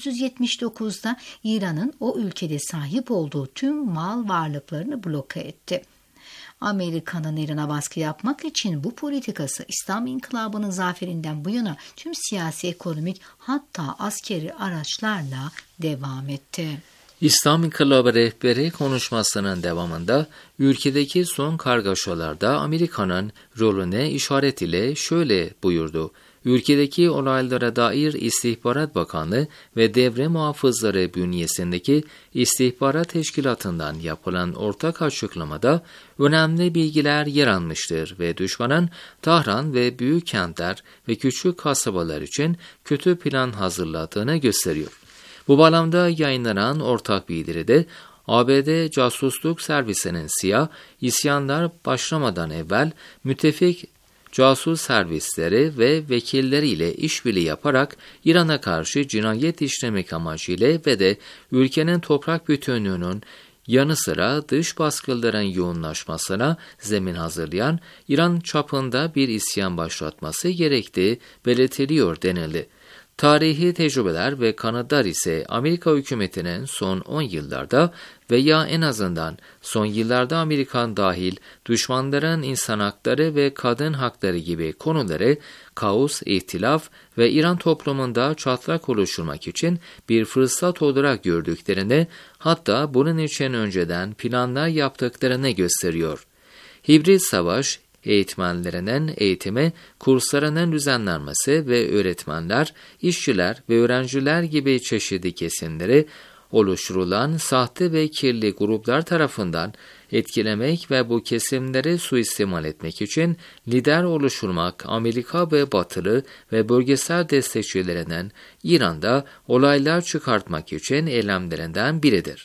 1979'da İran'ın o ülkede sahip olduğu tüm mal varlıklarını bloke etti. Amerika'nın İran'a baskı yapmak için bu politikası İslam İnkılabı'nın zaferinden bu yana tüm siyasi, ekonomik hatta askeri araçlarla devam etti. İslam İnkılabı rehberi konuşmasının devamında ülkedeki son kargaşalarda Amerika'nın rolüne işaret ile şöyle buyurdu. Ülkedeki olaylara dair İstihbarat Bakanlığı ve devre muhafızları bünyesindeki istihbarat teşkilatından yapılan ortak açıklamada önemli bilgiler yer almıştır ve düşmanın Tahran ve büyük kentler ve küçük kasabalar için kötü plan hazırladığını gösteriyor. Bu bağlamda yayınlanan ortak bildiride ABD Casusluk Servisi'nin CIA, isyanlar başlamadan evvel müttefik casus servisleri ve vekilleriyle işbirliği yaparak İran'a karşı cinayet işlemek amacıyla ve de ülkenin toprak bütünlüğünün yanı sıra dış baskıların yoğunlaşmasına zemin hazırlayan İran çapında bir isyan başlatması gerektiği belirtiliyor denildi. Tarihi tecrübeler ve kanıtlar ise Amerika hükümetinin son 10 yıllarda veya en azından son yıllarda Amerikan dahil düşmanların insan hakları ve kadın hakları gibi konuları kaos, ihtilaf ve İran toplumunda çatlak oluşturmak için bir fırsat olarak gördüklerini, hatta bunun için önceden planlar yaptıklarını gösteriyor. Hibrit savaş eğitmenlerinin eğitimi, kurslarının düzenlenmesi ve öğretmenler, işçiler ve öğrenciler gibi çeşitli kesimleri oluşturulan sahte ve kirli gruplar tarafından etkilemek ve bu kesimleri suistimal etmek için lider oluşturmak Amerika ve Batılı ve bölgesel destekçilerinin İran'da olaylar çıkartmak için eylemlerinden biridir.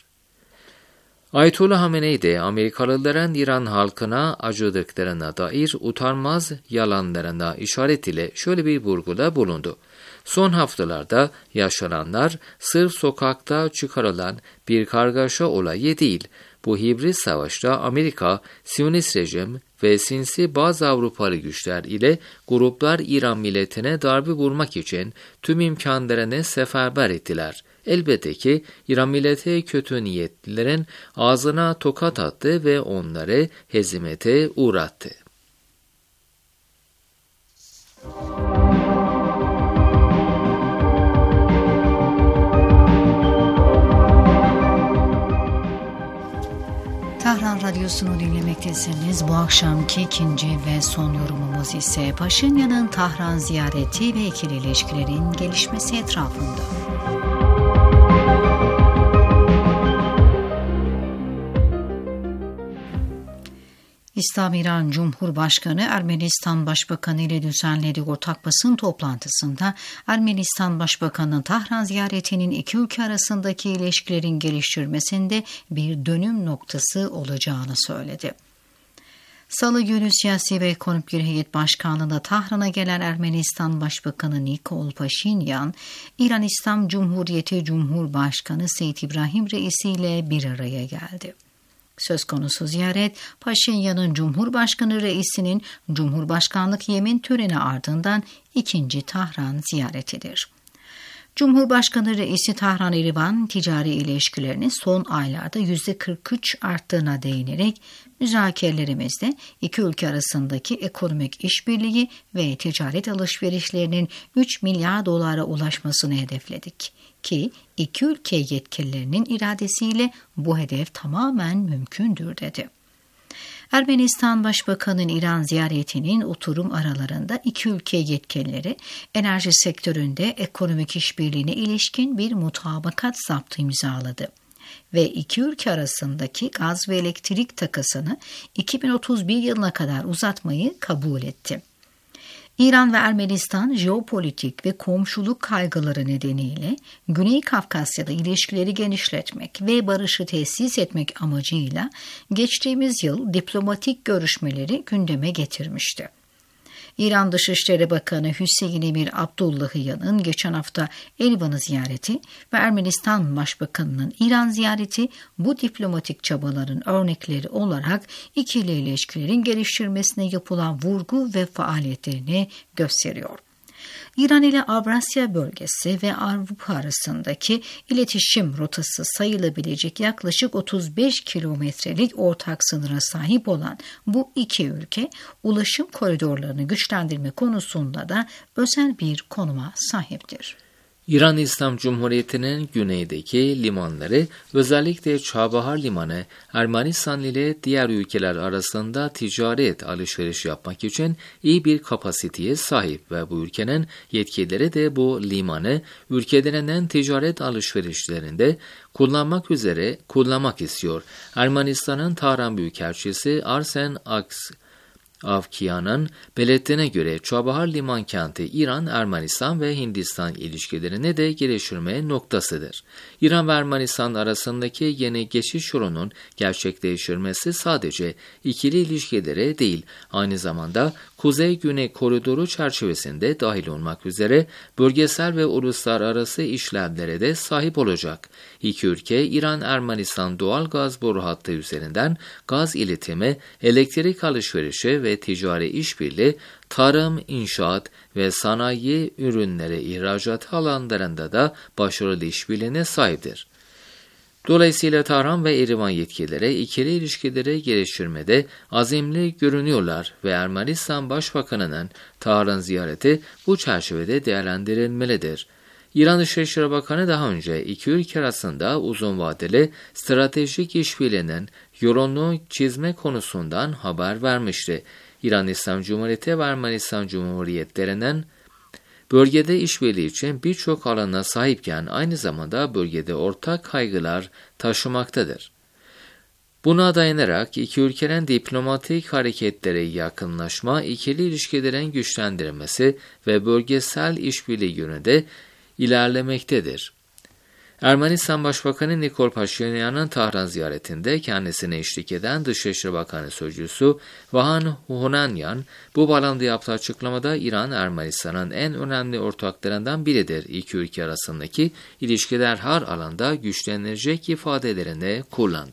Ayetullah Hamenei de Amerikalıların İran halkına acıdıklarına dair utanmaz yalanlarına işaret ile şöyle bir vurguda bulundu. Son haftalarda yaşananlar sırf sokakta çıkarılan bir kargaşa olayı değil. Bu hibrit savaşta Amerika, Siyonist rejim ve sinsi bazı Avrupalı güçler ile gruplar İran milletine darbe vurmak için tüm imkanlarını seferber ettiler. Elbette ki İran milleti kötü niyetlilerin ağzına tokat attı ve onları hezimete uğrattı. Tahran Radyosu'nu dinlemektesiniz. Bu akşamki ikinci ve son yorumumuz ise Paşinyan'ın Tahran ziyareti ve ikili ilişkilerin gelişmesi etrafında. İran Cumhurbaşkanı Ermenistan Başbakanı ile düzenlediği ortak basın toplantısında Ermenistan Başbakanı'nın Tahran ziyaretinin iki ülke arasındaki ilişkilerin geliştirmesinde bir dönüm noktası olacağını söyledi. Salı günü siyasi ve ekonomik bir heyet başkanlığında Tahran'a gelen Ermenistan Başbakanı Nikol Paşinyan, İran İslam Cumhuriyeti Cumhurbaşkanı Seyit İbrahim Reisi ile bir araya geldi. Söz konusu ziyaret, Paşinyan'ın Cumhurbaşkanı Reisi'nin Cumhurbaşkanlık yemin töreni ardından ikinci Tahran ziyaretidir. Cumhurbaşkanı Reisi Tahran-İrivan ticari ilişkilerinin son aylarda %43 arttığına değinerek müzakerelerimizde iki ülke arasındaki ekonomik işbirliği ve ticaret alışverişlerinin 3 milyar dolara ulaşmasını hedefledik ki iki ülke yetkililerinin iradesiyle bu hedef tamamen mümkündür dedi. Ermenistan Başbakanı'nın İran ziyaretinin oturum aralarında iki ülke yetkilileri enerji sektöründe ekonomik işbirliğine ilişkin bir mutabakat zaptı imzaladı ve iki ülke arasındaki gaz ve elektrik takasını 2031 yılına kadar uzatmayı kabul etti. İran ve Ermenistan jeopolitik ve komşuluk kaygıları nedeniyle Güney Kafkasya'da ilişkileri genişletmek ve barışı tesis etmek amacıyla geçtiğimiz yıl diplomatik görüşmeleri gündeme getirmişti. İran Dışişleri Bakanı Hüseyin Emir Abdullahiyan'ın geçen hafta Erivan'ı ziyareti ve Ermenistan Başbakanı'nın İran ziyareti bu diplomatik çabaların örnekleri olarak ikili ilişkilerin geliştirilmesine yapılan vurgu ve faaliyetlerini gösteriyor. İran ile Avrasya bölgesi ve Avrupa arasındaki iletişim rotası sayılabilecek yaklaşık 35 kilometrelik ortak sınıra sahip olan bu iki ülke ulaşım koridorlarını güçlendirme konusunda da özel bir konuma sahiptir. İran İslam Cumhuriyeti'nin güneydeki limanları, özellikle Çabahar Limanı, Ermenistan ile diğer ülkeler arasında ticaret alışveriş yapmak için iyi bir kapasiteye sahip ve bu ülkenin yetkilileri de bu limanı ülkelerinden ticaret alışverişlerinde kullanmak istiyor. Ermenistan'ın Tahran Büyükelçisi Arsen Avkiyan'ın belirttiğine göre Çabahar Liman kenti İran, Ermenistan ve Hindistan ilişkilerini de geliştirme noktasıdır. İran ve Ermenistan arasındaki yeni geçiş yolunun gerçekleştirilmesi sadece ikili ilişkilere değil, aynı zamanda Kuzey-Güney koridoru çerçevesinde dahil olmak üzere bölgesel ve uluslararası işlevlere de sahip olacak. İki ülke, İran-Ermenistan doğal gaz boru hattı üzerinden gaz iletimi, elektrik alışverişi ve ticari işbirliği, tarım, inşaat ve sanayi ürünleri ihracatı alanlarında da başarılı işbirliğine sahiptir. Dolayısıyla Tahran ve Erivan yetkilileri ikili ilişkileri geliştirmede azimli görünüyorlar ve Ermenistan Başbakanı'nın Tahran ziyareti bu çerçevede değerlendirilmelidir. İran Dışişleri Bakanı daha önce iki ülke arasında uzun vadeli stratejik işbirliğinin yolunu çizme konusundan haber vermişti. İran İslam Cumhuriyeti ve Ermenistan Cumhuriyetleri'nin bölgede işbirliği için birçok alana sahipken aynı zamanda bölgede ortak kaygılar taşımaktadır. Buna dayanarak iki ülkenin diplomatik hareketlere yakınlaşma, ikili ilişkilerin güçlendirilmesi ve bölgesel işbirliği yönünde ilerlemektedir. Ermenistan Başbakanı Nikol Paşinyan'ın Tahran ziyaretinde kendisine eşlik eden Dışişleri Bakanı Sözcüsü Vahan Hunanyan bu bağlamda yaptığı açıklamada İran, Ermenistan'ın en önemli ortaklarından biridir. İki ülke arasındaki ilişkiler her alanda güçlenecek ifadelerini kullandı.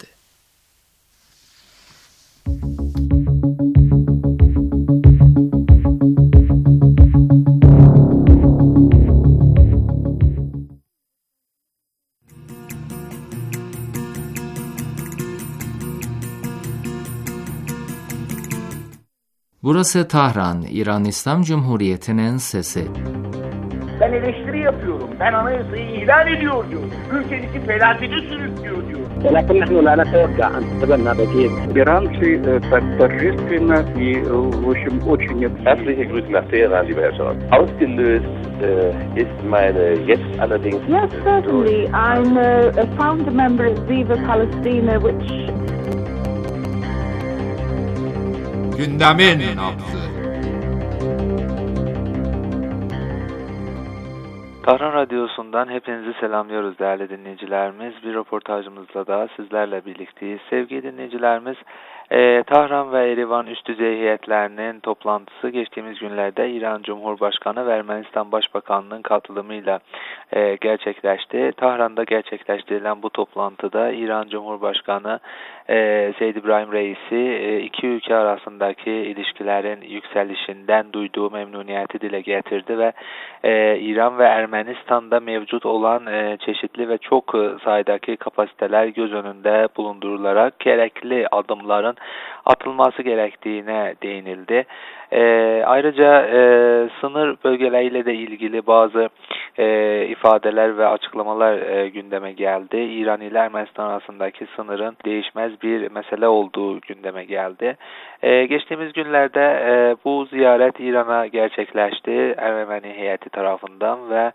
Burası Tahran, İran İslam Cumhuriyeti'nin sesi. Ben eleştiri yapıyorum. Ben anayasayı ihlal ediyor diyor. Ülkedeki felakete sürüklüyor diyor. ولكن نحن لا نتوقع أن تتبنى بديل. Иранцы так торжественно и, в общем, очень... Herzliche Grüße nach Teheran, lieber Herr Scholz. Ausgelöst ist meine jetzt allerdings... Yes, certainly. I'm a founder member of Viva Palestina, which... Gündemin nabzı. Tahran Radyosu'ndan hepinizi selamlıyoruz değerli dinleyicilerimiz. Bir röportajımızla da sizlerle birlikteyiz. Sevgili dinleyicilerimiz, Tahran ve Erivan üst düzey heyetlerinin toplantısı geçtiğimiz günlerde İran Cumhurbaşkanı ve Ermenistan Başbakanı'nın katılımıyla gerçekleşti. Tahran'da gerçekleştirilen bu toplantıda İran Cumhurbaşkanı Seyyid İbrahim Reisi iki ülke arasındaki ilişkilerin yükselişinden duyduğu memnuniyeti dile getirdi ve İran ve Ermenistan'da mevcut olan çeşitli ve çok sayıdaki kapasiteler göz önünde bulundurularak gerekli adımların atılması gerektiğine değinildi. Ayrıca sınır bölgeleriyle de ilgili bazı ifadeler ve açıklamalar gündeme geldi. İran ile Ermenistan arasındaki sınırın değişmez bir mesele olduğu gündeme geldi. Geçtiğimiz günlerde bu ziyaret İran'a gerçekleşti Ermeni heyeti tarafından ve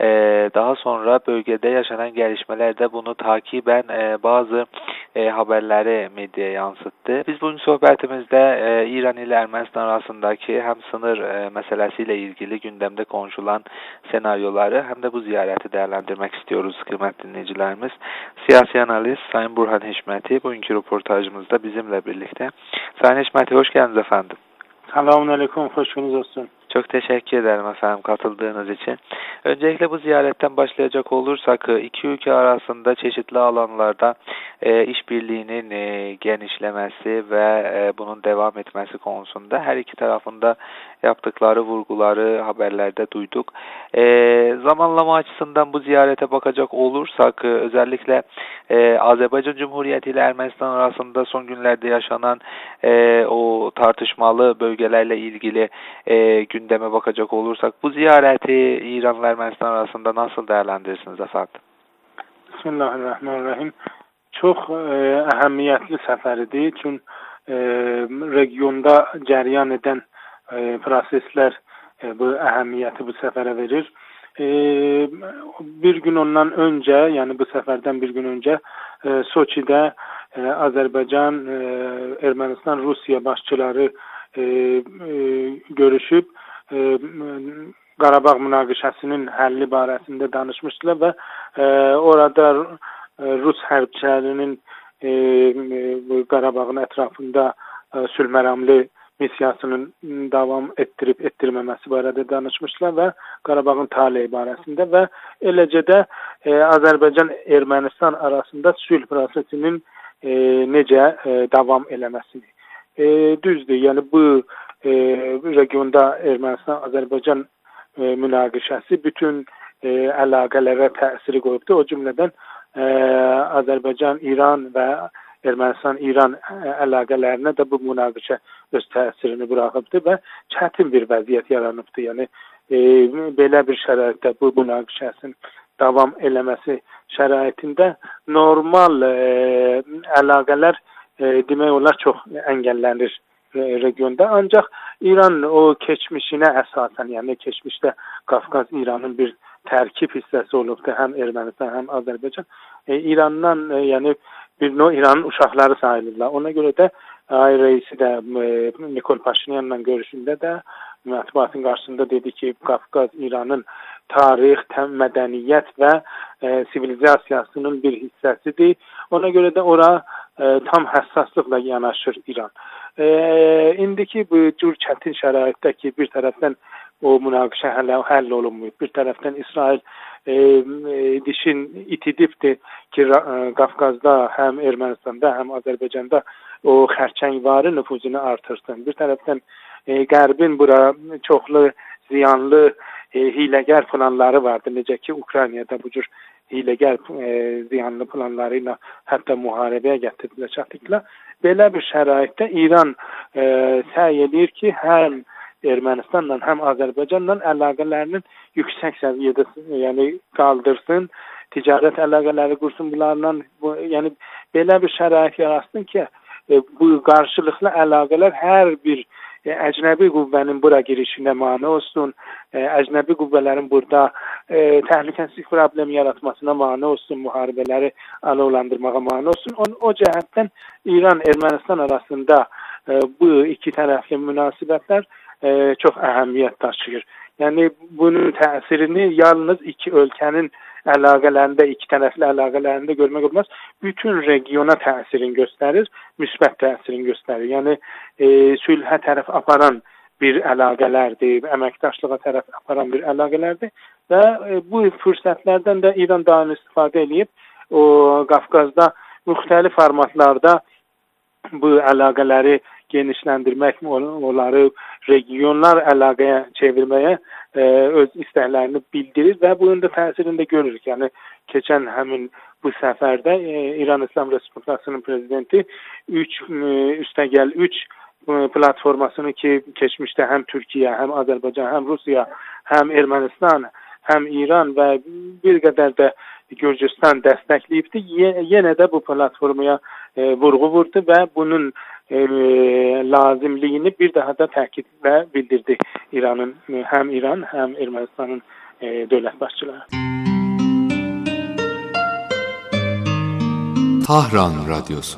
Daha sonra bölgede yaşanan gelişmelerde bunu takiben bazı haberleri medyaya yansıttı. Biz bugün sohbetimizde İran ile Ermenistan arasındaki hem sınır meselesiyle ilgili gündemde konuşulan senaryoları hem de bu ziyareti değerlendirmek istiyoruz kıymetli dinleyicilerimiz. Siyasi analist Sayın Burhan Hişmeti bugünkü röportajımızda bizimle birlikte. Sayın Hişmeti hoş geldiniz efendim. Selamünaleyküm, hoş geldiniz olsun. Çok teşekkür ederim efendim katıldığınız için. Öncelikle bu ziyaretten başlayacak olursak iki ülke arasında çeşitli alanlarda işbirliğinin genişlemesi ve bunun devam etmesi konusunda her iki tarafında yaptıkları vurguları haberlerde duyduk. Zamanlama açısından bu ziyarete bakacak olursak özellikle Azerbaycan Cumhuriyeti ile Ermenistan arasında son günlerde yaşanan o tartışmalı bölgelerle ilgili gündeme bakacak olursak bu ziyareti İran ve Ermenistan arasında nasıl değerlendirirsiniz efendim? Bismillahirrahmanirrahim. Çox əhəmiyyətli səfəridir. Çünki regionda cəryan edən proseslər bu əhəmiyyəti bu səfərə verir. Bir gün ondan öncə, yəni bu səfərdən bir gün öncə Soçidə Azərbaycan, Ermənistan, Rusiya başçıları görüşüb Qarabağ münaqişəsinin həlli barəsində danışmışdılar və orada Rus hərbçilərinin Qarabağın ətrafında sülhməramlı missiyasının davam ettirməməsi barədə danışmışlar və Qarabağın taleyi barəsində və eləcə də Azərbaycan-Ermənistan arasında sülh prosesinin necə davam eləməsini. Düzdür, yəni bu regionda Ermənistan-Azərbaycan münaqişəsi bütün əlaqələrə təsiri qoyubdur. O cümlədən Azərbaycan-İran və Ermənistan-İran əlaqələrinə də bu münaqişə öz təsirini buraxıbdır və çətin bir vəziyyət yaranıbdır. Yəni belə bir şəraitdə bu münaqişəsin davam eləməsi şəraitində normal əlaqələr demək olar çox əngəllənir regionda. Ancaq İran o keçmişinə əsasən, yəni keçmişdə Qafqaz İranın bir tərkib hissəsi olubdur, həm Ermənistan, həm Azərbaycan. İrandan, yəni bir növ İranın uşaqları sayılırlar. Ona görə də Ay reisi də Nikol Paşinyanla görüşündə də mətbuatın qarşısında dedi ki, Qafqaz İranın tarix, mədəniyyət və sivilizasiyasının bir hissəsidir. Ona görə də ora tam həssaslıqla yanaşır İran. İndiki bu cür çətin şəraitdə ki, bir tərəfdən o münaqişə həll olunmuyor, bir tərəfdən İsrail dişin itidibdir ki, Qafqazda, həm Ermənistanda, həm Azərbaycanda o xərçəngvari nüfuzunu artırsın. Bir tərəfdən Qərbin bura çoxlu ziyanlı hiləgər planları vardı. Necə ki, Ukraynada bu cür hiləgər ziyanlı planları ilə hətta müharibəyə gətirdilər, çatdılar. Belə bir şəraitdə İran səy edir ki, həm Ermənistanla, həm Azərbaycanla əlaqələrinin yüksək səviyyədə yəni qaldırsın, ticarət əlaqələri qursun bunlarla. Yəni belə bir şərait yaratsın ki, bu qarşılıqlı əlaqələr hər bir əcnəbi qüvvənin bura girişinə mane olsun, əcnəbi qüvvələrin burada təhlükəsizlik problemi yaratmasına mane olsun, müharibələri alovlandırmağa mane olsun. O cəhətdən İran-Ermənistan arasında bu iki tərəfli münasibətlər çox əhəmiyyət daşıyır. Yəni bunun təsirini yalnız iki ölkənin əlaqələrində, iki tərəfli əlaqələrində görmək olmaz. Bütün regiona təsirini göstərir, müsbət təsirini göstərir. Yəni sülhə tərəf aparan bir əlaqələrdir, əməkdaşlığa tərəf aparan bir əlaqələrdir və bu fürsətlərdən də İran daim istifadə edib o Qafqazda müxtəlif formatlarda bu əlaqələri genişləndirmək, onları regionlar əlaqəyə çevirməyə öz istəklərini bildirir və bunun da təsirini də görürük. Yəni keçən həmin bu səfərdə İran İslam Respublikasının prezidenti 3 platformasını ki, keçmişdə həm Türkiyə, həm Azərbaycan, həm Rusiya, həm Ermənistan, həm İran və bir qədər də Gürcüstan dəstəkləyibdi. Yenə də bu platformaya vurğu vurdu və bunun lazımlığını bir daha da təkidlə bildirdi İranın, həm İran, həm Ermənistanın dövlət başçıları. Tahran Radyosu.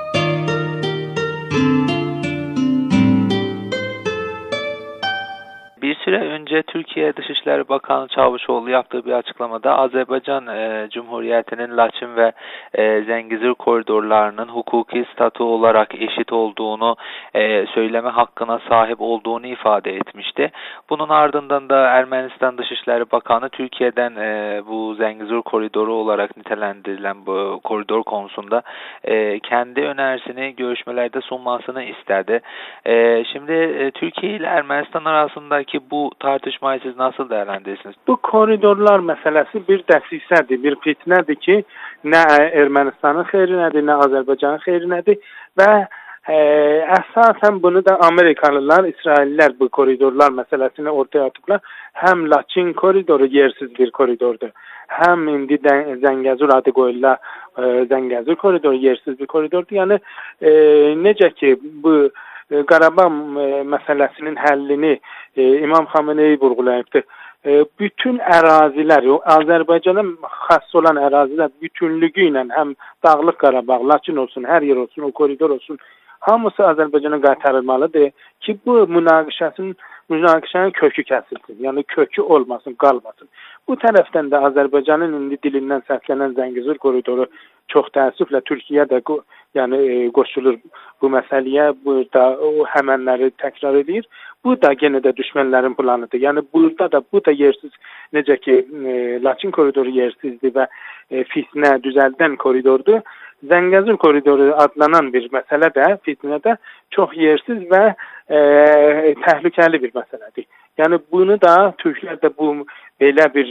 Bir süre önce Türkiye Dışişleri Bakanı Çavuşoğlu yaptığı bir açıklamada Azerbaycan Cumhuriyeti'nin Laçin ve Zengezur koridorlarının hukuki statü olarak eşit olduğunu söyleme hakkına sahip olduğunu ifade etmişti. Bunun ardından da Ermenistan Dışişleri Bakanı Türkiye'den bu Zengezur koridoru olarak nitelendirilen bu koridor konusunda kendi önerisini görüşmelerde sunmasını istedi. Şimdi Türkiye ile Ermenistan arasındaki bu tartışmayı siz nasıl değerlendirirsiniz? Bu koridorlar meselesi bir dəsisedir, bir fitnedir ki, nə Ermənistanın xeyrinədir, nə Azərbaycanın xeyrinədir və əsasən bunu da Amerikalılar, İsraillər bu koridorlar meselesini ortaya atıblar. Həm Laçin koridoru yersiz bir koridordur, həm indi Zengezur adı qoyurlar, Zengezur koridoru yersiz bir koridordur. Yəni necə ki bu Qarabağ meselesinin həllini İmam Xamenei vurğulayıbdır. Bütün ərazilər, Azərbaycana xas olan ərazilər bütünlüyü ilə həm Dağlıq Qarabağ, Laçin olsun, hər yer olsun, o koridor olsun, hamısı Azərbaycana qaytarılmalıdır ki, bu münaqişənin kökü kəsilsin. Yəni kökü olmasın, qalmasın. Bu tərəfdən də Azərbaycanın indi dilindən səslənən Zengezur koridoru çox təəssüflə Türkiyə də qoşulur bu məsələyə, burada o həmənləri təkrar edir. Bu da yenə də düşmənlərin planıdır. Yəni burada da bu da yersiz, necə ki Laçin koridoru yersizdir və fitnə düzəldən koridordur. Zengezur koridoru adlanan bir məsələ də fitnədə çox yersiz və təhlükəli bir məsələdir. Yəni bunu da Türklər də bu belə bir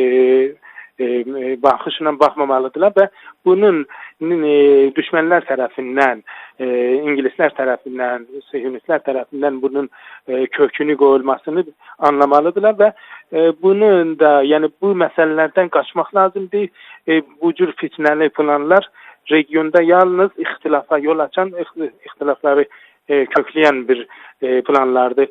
baxışla baxmamalıdırlar və bunun düşmənlər tərəfindən, İngilislər tərəfindən, Siyonistlər tərəfindən bunun kökünü qoyulmasını anlamalıdırlar və bunun da, yəni bu məsələlərdən qaçmaq lazımdır. Bu cür fitnəli planlar regionda yalnız ixtilafa yol açan, ixtilafları kökləyən bir planlardır.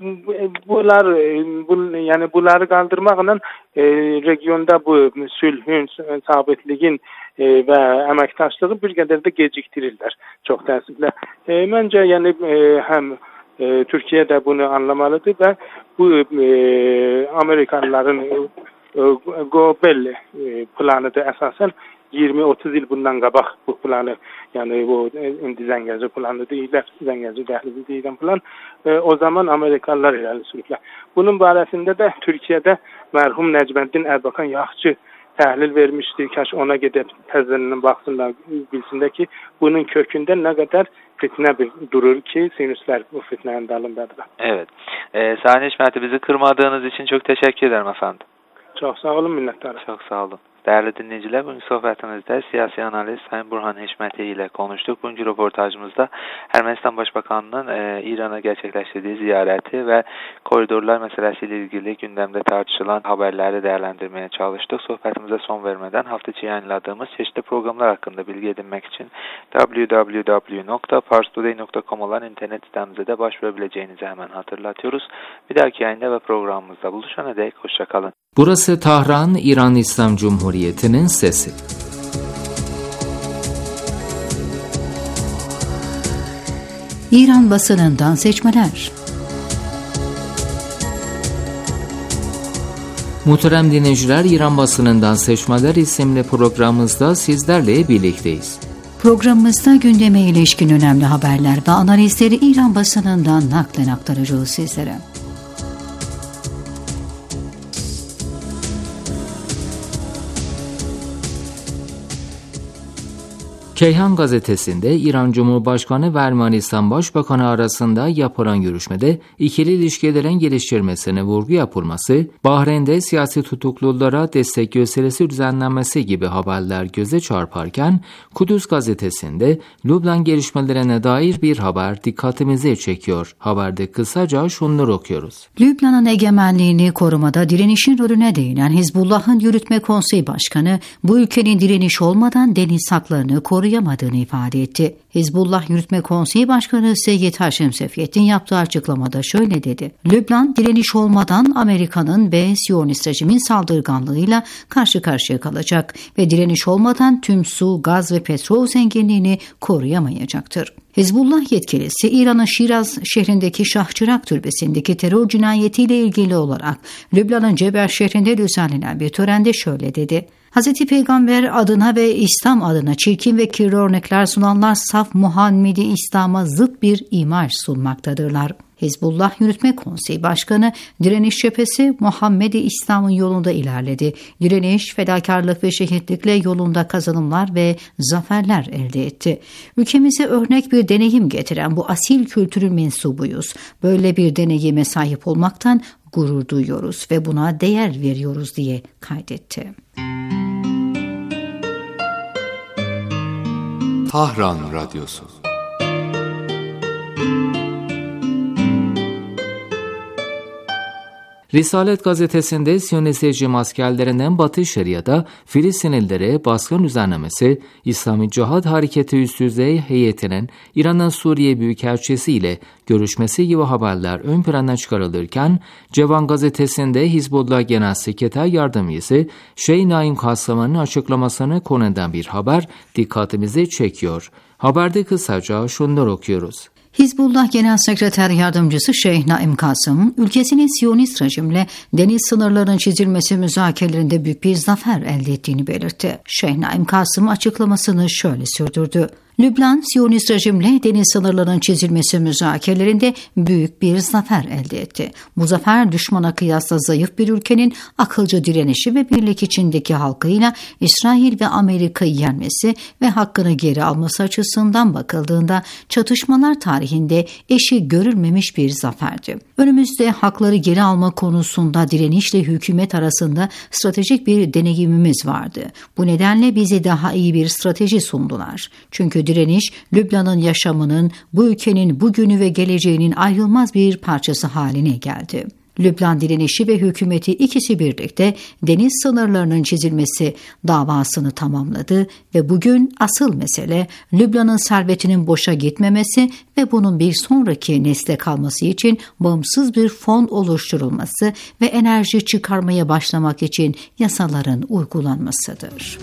Bunları qaldırmaqla regionda bu sülhün, sabitliyin və əməkdaşlığı bir qədər də gecikdirirlər. Çox təəssüflə. Məncə həm Türkiyə də bunu anlamalıdır və bu Amerikalıların Gobel planıdır əsasən. 20-30 il bundan qabaq bu planı, yəni bu indi Zengezur planı deyirlər, Zengezur dəhlizi deyilən plan, o zaman Amerikalılar irəli sürüblər. Bunun barəsində də Türkiyədə mərhum Nəcməddin Ərbakan yaxşı təhlil vermişdi. Kaş ona gedib təzədən baxsınlar, bilsinlər ki, bunun kökündə nə qədər fitnə durur ki, Siyonistlər bu fitnənin dalındadır. Evet. Sayın Hişmeti, bizi kırmadığınız için çok teşekkür ederim efendim. Çok sağ olun minnettarım. Çok sağ olun. Değerli dinleyiciler, bugünkü sohbetimizde siyasi analist Sayın Burhan Hişmeti ile konuştuk. Bugünkü röportajımızda Ermenistan Başbakanı'nın İran'a gerçekleştirdiği ziyareti ve koridorlar meselesiyle ilgili gündemde tartışılan haberleri değerlendirmeye çalıştık. Sohbetimize son vermeden hafta içi yayınladığımız çeşitli programlar hakkında bilgi edinmek için www.parstoday.com olan internet sitemize de başvurabileceğinizi hemen hatırlatıyoruz. Bir dahaki yayında ve programımızda buluşana dek hoşçakalın. Burası Tahran, İran İslam Cumhuriyeti'nin sesi. İran basınından seçmeler. Muhterem dinleyiciler, İran basınından seçmeler isimli programımızda sizlerle birlikteyiz. Programımızda gündeme ilişkin önemli haberler ve analizleri İran basınından naklen aktaracağız sizlere. Keyhan gazetesinde İran Cumhurbaşkanı ve Ermenistan Başbakanı arasında yapılan görüşmede ikili ilişkilerin geliştirmesine vurgu yapılması, Bahreyn'de siyasi tutuklulara destek gösterisi düzenlenmesi gibi haberler göze çarparken, Kudüs gazetesinde Lübnan gelişmelerine dair bir haber dikkatimizi çekiyor. Haberde kısaca şunları okuyoruz. Lübnan'ın egemenliğini korumada direnişin rolüne değinen Hizbullah'ın Yürütme Konseyi Başkanı, bu ülkenin direniş olmadan deniz haklarını koruyabilir koruyamadığını ifade etti. Hizbullah Yürütme Konseyi Başkanı Seyyid Haşim Sefiyettin yaptığı açıklamada şöyle dedi. Lübnan direniş olmadan Amerika'nın ve Siyonist rejimin saldırganlığıyla karşı karşıya kalacak ve direniş olmadan tüm su, gaz ve petrol zenginliğini koruyamayacaktır. Hizbullah yetkilisi İran'ın Şiraz şehrindeki Şah Çırak Türbesi'ndeki terör cinayetiyle ilgili olarak Lübnan'ın Ceber şehrinde düzenlenen bir törende şöyle dedi. Hz. Peygamber adına ve İslam adına çirkin ve kirli örnekler sunanlar saf Muhammedi İslam'a zıt bir imaj sunmaktadırlar. Hizbullah Yürütme Konseyi Başkanı direniş cephesi Muhammedi İslam'ın yolunda ilerledi. Direniş, fedakarlık ve şehitlikle yolunda kazanımlar ve zaferler elde etti. Ülkemize örnek bir deneyim getiren bu asil kültürün mensubuyuz. Böyle bir deneyime sahip olmaktan gurur duyuyoruz ve buna değer veriyoruz diye kaydetti. Tahran Radyosu. Risalet gazetesinde Siyonist rejim askerlerinden Batı Şeria'da Filistinlilere baskın düzenlemesi, İslami Cihad Hareketi üst düzey heyetinin İran'ın Suriye Büyükelçisi ile görüşmesi gibi haberler ön plana çıkarılırken, Cevan gazetesinde Hizbullah Genel Sekreter Yardımcısı Şeyh Naim Kassaman'ın açıklamasını konu eden bir haber dikkatimizi çekiyor. Haberde kısaca şunları okuyoruz. Hizbullah Genel Sekreter Yardımcısı Şeyh Naim Kasım, ülkesinin Siyonist rejimle deniz sınırlarının çizilmesi müzakerelerinde büyük bir zafer elde ettiğini belirtti. Şeyh Naim Kasım açıklamasını şöyle sürdürdü. Lübnan, Siyonist rejimle deniz sınırlarının çizilmesi müzakerelerinde büyük bir zafer elde etti. Bu zafer düşmana kıyasla zayıf bir ülkenin akılcı direnişi ve birlik içindeki halkıyla İsrail ve Amerika'yı yenmesi ve hakkını geri alması açısından bakıldığında çatışmalar tarihinde eşi görülmemiş bir zaferdi. Önümüzde hakları geri alma konusunda direnişle hükümet arasında stratejik bir deneyimimiz vardı. Bu nedenle bize daha iyi bir strateji sundular. Çünkü direniş, Lübnan'ın yaşamının, bu ülkenin bugünü ve geleceğinin ayrılmaz bir parçası haline geldi. Lübnan direnişi ve hükümeti ikisi birlikte deniz sınırlarının çizilmesi davasını tamamladı ve bugün asıl mesele Lübnan'ın servetinin boşa gitmemesi ve bunun bir sonraki nesle kalması için bağımsız bir fon oluşturulması ve enerji çıkarmaya başlamak için yasaların uygulanmasıdır.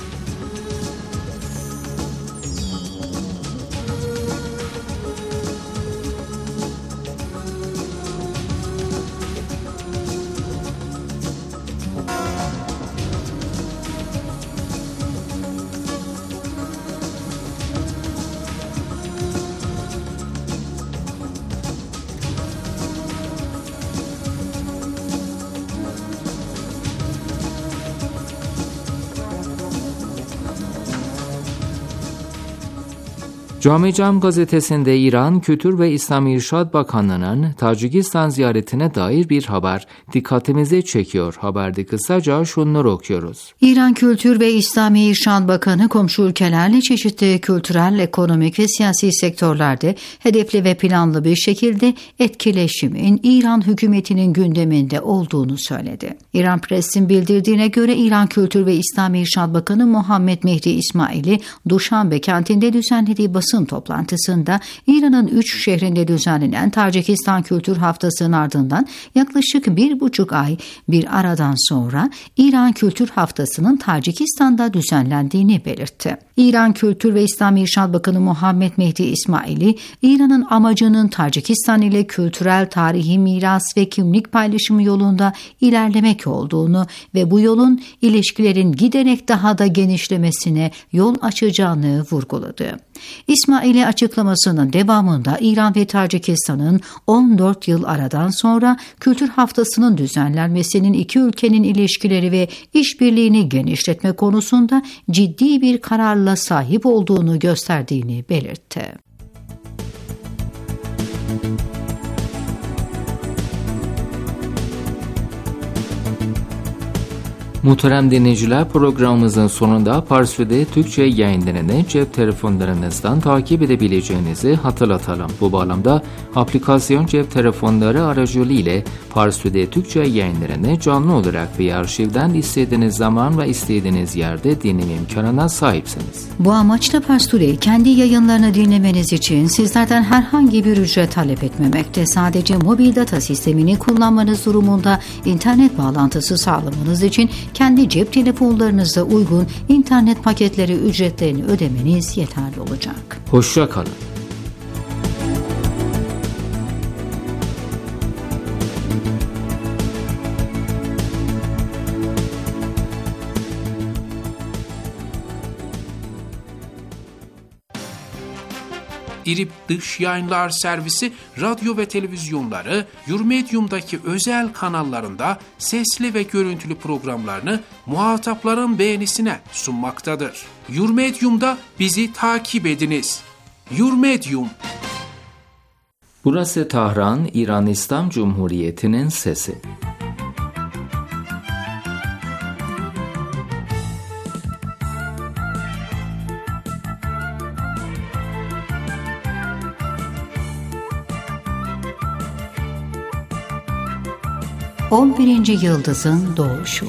Cami Cam gazetesinde İran Kültür ve İslami İrşad Bakanlığı'nın Tacikistan ziyaretine dair bir haber dikkatimizi çekiyor. Haberde kısaca şunları okuyoruz. İran Kültür ve İslami İrşad Bakanı komşu ülkelerle çeşitli kültürel, ekonomik ve siyasi sektörlerde hedefli ve planlı bir şekilde etkileşimin İran hükümetinin gündeminde olduğunu söyledi. İran Press'in bildirdiğine göre İran Kültür ve İslami İrşad Bakanı Muhammed Mehdi İsmaili Duşanbe kentinde düzenlediği basın toplantısında İran'ın 3 şehrinde düzenlenen Tacikistan Kültür Haftası'nın ardından yaklaşık 1,5 ay bir aradan sonra İran Kültür Haftası'nın Tacikistan'da düzenlendiğini belirtti. İran Kültür ve İslami İrşad Bakanı Muhammed Mehdi İsmaili, İran'ın amacının Tacikistan ile kültürel, tarihi miras ve kimlik paylaşımı yolunda ilerlemek olduğunu ve bu yolun ilişkilerin giderek daha da genişlemesine yol açacağını vurguladı. İsmaili açıklamasının devamında İran ve Tacikistan'ın 14 yıl aradan sonra Kültür Haftası'nın düzenlenmesinin iki ülkenin ilişkileri ve işbirliğini genişletme konusunda ciddi bir kararla sahip olduğunu gösterdiğini belirtti. Muhterem dinleyiciler, programımızın sonunda Parsu'da Türkçe yayınlarını cep telefonlarınızdan takip edebileceğinizi hatırlatalım. Bu bağlamda aplikasyon cep telefonları aracılığıyla Parsu'da Türkçe yayınlarını canlı olarak ve arşivden istediğiniz zaman ve istediğiniz yerde dinleme imkanına sahipsiniz. Bu amaçla Parsu'yu kendi yayınlarını dinlemeniz için sizlerden herhangi bir ücret talep etmemekte. Sadece mobil data sistemini kullanmanız durumunda internet bağlantısı sağlamanız için kendi cep telefonlarınıza uygun internet paketleri ücretlerini ödemeniz yeterli olacak. Hoşça kalın. İRİB Dış Yayınlar Servisi radyo ve televizyonları Yurmedyum'daki özel kanallarında sesli ve görüntülü programlarını muhatapların beğenisine sunmaktadır. Yurmedyum'da bizi takip ediniz. Yurmedyum. Burası Tahran, İran İslam Cumhuriyeti'nin sesi. On birinci Yıldızın Doğuşu.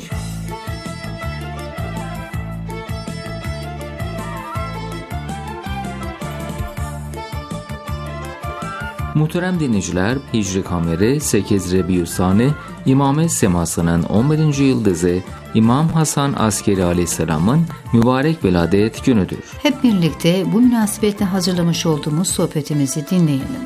Muhterem dinleyiciler, Hicri Kameri 8 Rebiusani İmamet semasının 11. yıldızı İmam Hasan Askeri Aleyhisselam'ın mübarek veladet günüdür. Hep birlikte bu münasebetle hazırlamış olduğumuz sohbetimizi dinleyelim.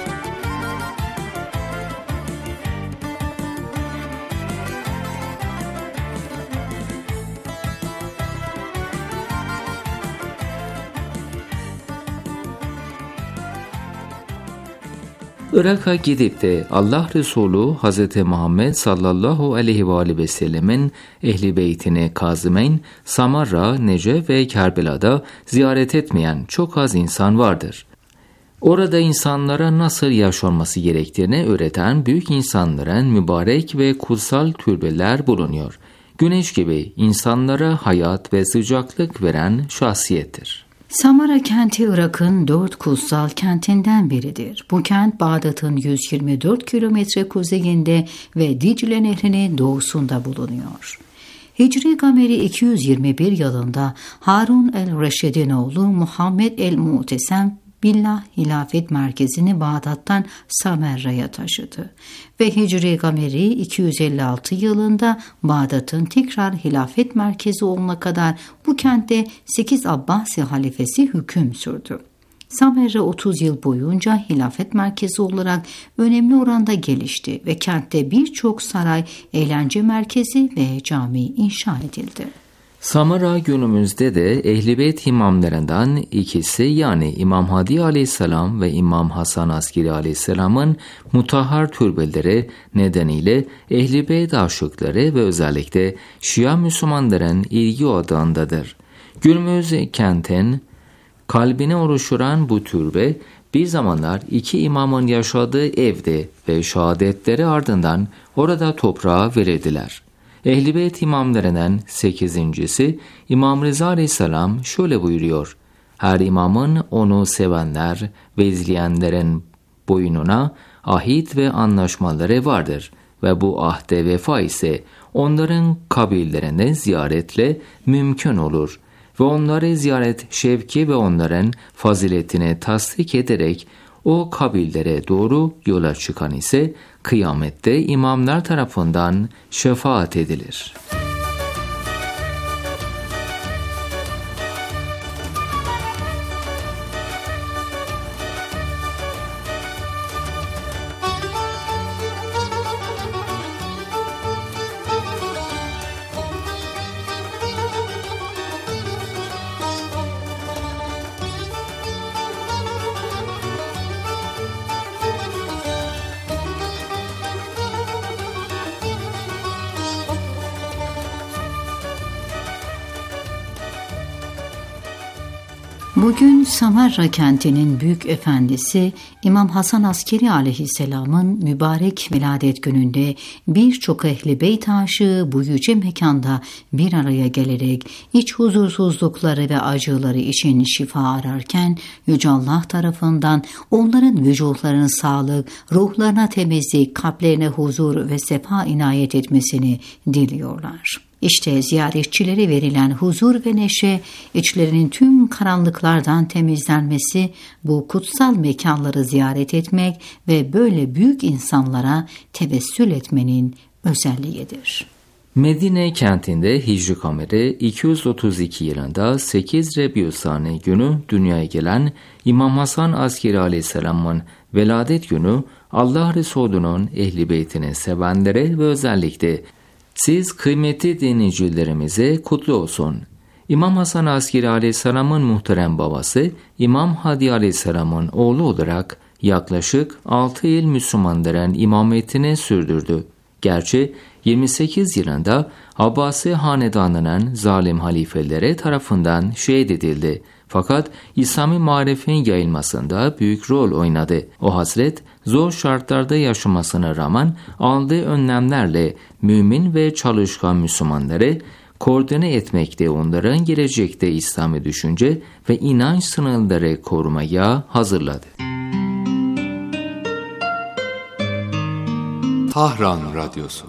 Irak'a gidip de Allah Resulü Hz. Muhammed sallallahu aleyhi ve aleyhi ve sellemin ehli beytini Kazımeyn, Samarra, Necef ve Kerbela'da ziyaret etmeyen çok az insan vardır. Orada insanlara nasıl yaşanması gerektiğini öğreten büyük insanların mübarek ve kutsal türbeler bulunuyor. Güneş gibi insanlara hayat ve sıcaklık veren şahsiyettir. Samara kenti Irak'ın 4 kutsal kentinden biridir. Bu kent Bağdat'ın 124 kilometre kuzeyinde ve Dicle Nehri'nin doğusunda bulunuyor. Hicri Gameri 221 yılında Harun el-Reşid'in oğlu Muhammed el-Mu'tesem Billah hilafet merkezini Bağdat'tan Samarra'ya taşıdı ve Hicri Gameri 256 yılında Bağdat'ın tekrar hilafet merkezi olana kadar bu kentte 8 Abbasi halifesi hüküm sürdü. Samarra 30 yıl boyunca hilafet merkezi olarak önemli oranda gelişti ve kentte birçok saray, eğlence merkezi ve cami inşa edildi. Samara günümüzde de Ehl-i Beyt imamlarından ikisi, yani İmam Hadi aleyhisselam ve İmam Hasan Askeri aleyhisselamın mutahhar türbeleri nedeniyle Ehl-i Beyt aşıkları ve özellikle Şia Müslümanların ilgi odağındadır. Günümüz kentin kalbine oluşturan bu türbe bir zamanlar iki imamın yaşadığı evde ve şehadetleri ardından orada toprağa verildiler. Ehl-i Beyt imamlarından 8.'si İmam Rıza Aleyhisselam şöyle buyuruyor: her imamın onu sevenler ve izleyenlerin boynuna ahit ve anlaşmaları vardır ve bu ahde vefa ise onların kabirlerini ziyaretle mümkün olur ve onları ziyaret şevki ve onların faziletini tasdik ederek o kabirlere doğru yola çıkan ise kıyamette imamlar tarafından şefaat edilir. Bugün Samarra kentinin büyük efendisi İmam Hasan Askeri aleyhisselamın mübarek veladet gününde birçok ehli beyt aşığı bu yüce mekanda bir araya gelerek iç huzursuzlukları ve acıları için şifa ararken Yüce Allah tarafından onların vücutlarına sağlık, ruhlarına temizlik, kalplerine huzur ve sefa inayet etmesini diliyorlar. İşte ziyaretçilere verilen huzur ve neşe, içlerinin tüm karanlıklardan temizlenmesi, bu kutsal mekanları ziyaret etmek ve böyle büyük insanlara tevessül etmenin özelliğidir. Medine kentinde Hicri Kameri 232 yılında 8 Rebiusani günü dünyaya gelen İmam Hasan Askeri Aleyhisselam'ın veladet günü Allah Resulü'nün ehli beytini sevenlere ve özellikle siz kıymetli dinleyicilerimize kutlu olsun. İmam Hasan Askeri Aleyhisselam'ın muhterem babası İmam Hadi Aleyhisselam'ın oğlu olarak yaklaşık 6 yıl Müslümanların imametini sürdürdü. Gerçi 28 yılında Abbasi hanedanının zalim halifeleri tarafından şehit edildi. Fakat İslami marifetin yayılmasında büyük rol oynadı. O hazret zor şartlarda yaşamasına rağmen aldığı önlemlerle mümin ve çalışkan Müslümanları koordine etmekte, onların gelecekte İslami düşünce ve inanç sınırları korumaya hazırladı. Tahran Radyosu.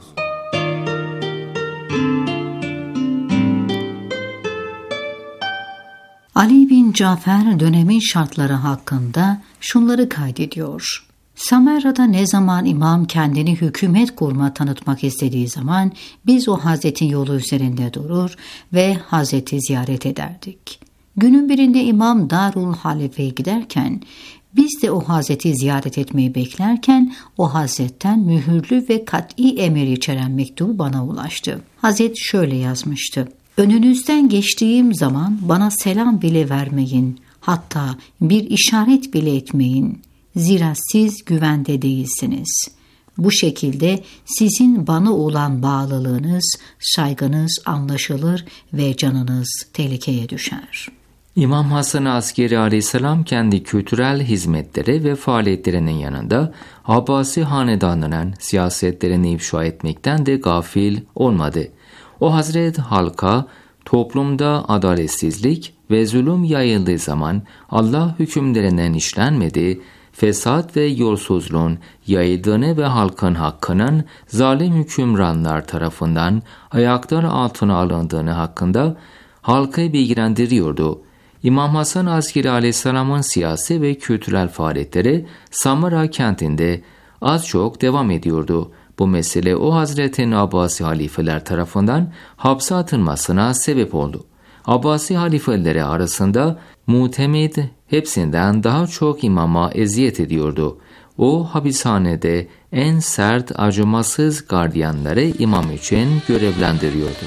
Ali bin Cafer dönemin şartları hakkında şunları kaydediyor. Samarra'da ne zaman imam kendini hükümet kurma tanıtmak istediği zaman biz o Hazretin yolu üzerinde durur ve Hazreti ziyaret ederdik. Günün birinde imam Darul Halife'ye giderken biz de o Hazreti ziyaret etmeyi beklerken o Hazretten mühürlü ve kat'i emir içeren mektubu bana ulaştı. Hazret şöyle yazmıştı. Önünüzden geçtiğim zaman bana selam bile vermeyin, hatta bir işaret bile etmeyin. Zira siz güvende değilsiniz. Bu şekilde sizin bana olan bağlılığınız, saygınız anlaşılır ve canınız tehlikeye düşer. İmam Hasan Askeri Aleyhisselam kendi kültürel hizmetleri ve faaliyetlerinin yanında Abbasi hanedanının siyasetlerini ifşa etmekten de gafil olmadı. O Hazret halka toplumda adaletsizlik ve zulüm yayıldığı zaman Allah hükümlerinden işlenmediği, fesat ve yolsuzluğun yayıldığını ve halkın hakkının zalim hükümranlar tarafından ayaklar altına alındığını hakkında halkı bilgilendiriyordu. İmam Hasan Askeri Aleyhisselam'ın siyasi ve kültürel faaliyetleri Samarra kentinde az çok devam ediyordu. Bu mesele o Hazretin Abbasi halifeler tarafından hapse atılmasına sebep oldu. Abbasi halifeleri arasında Mutemid hepsinden daha çok imama eziyet ediyordu. O hapishanede en sert, acımasız gardiyanları imam için görevlendiriyordu.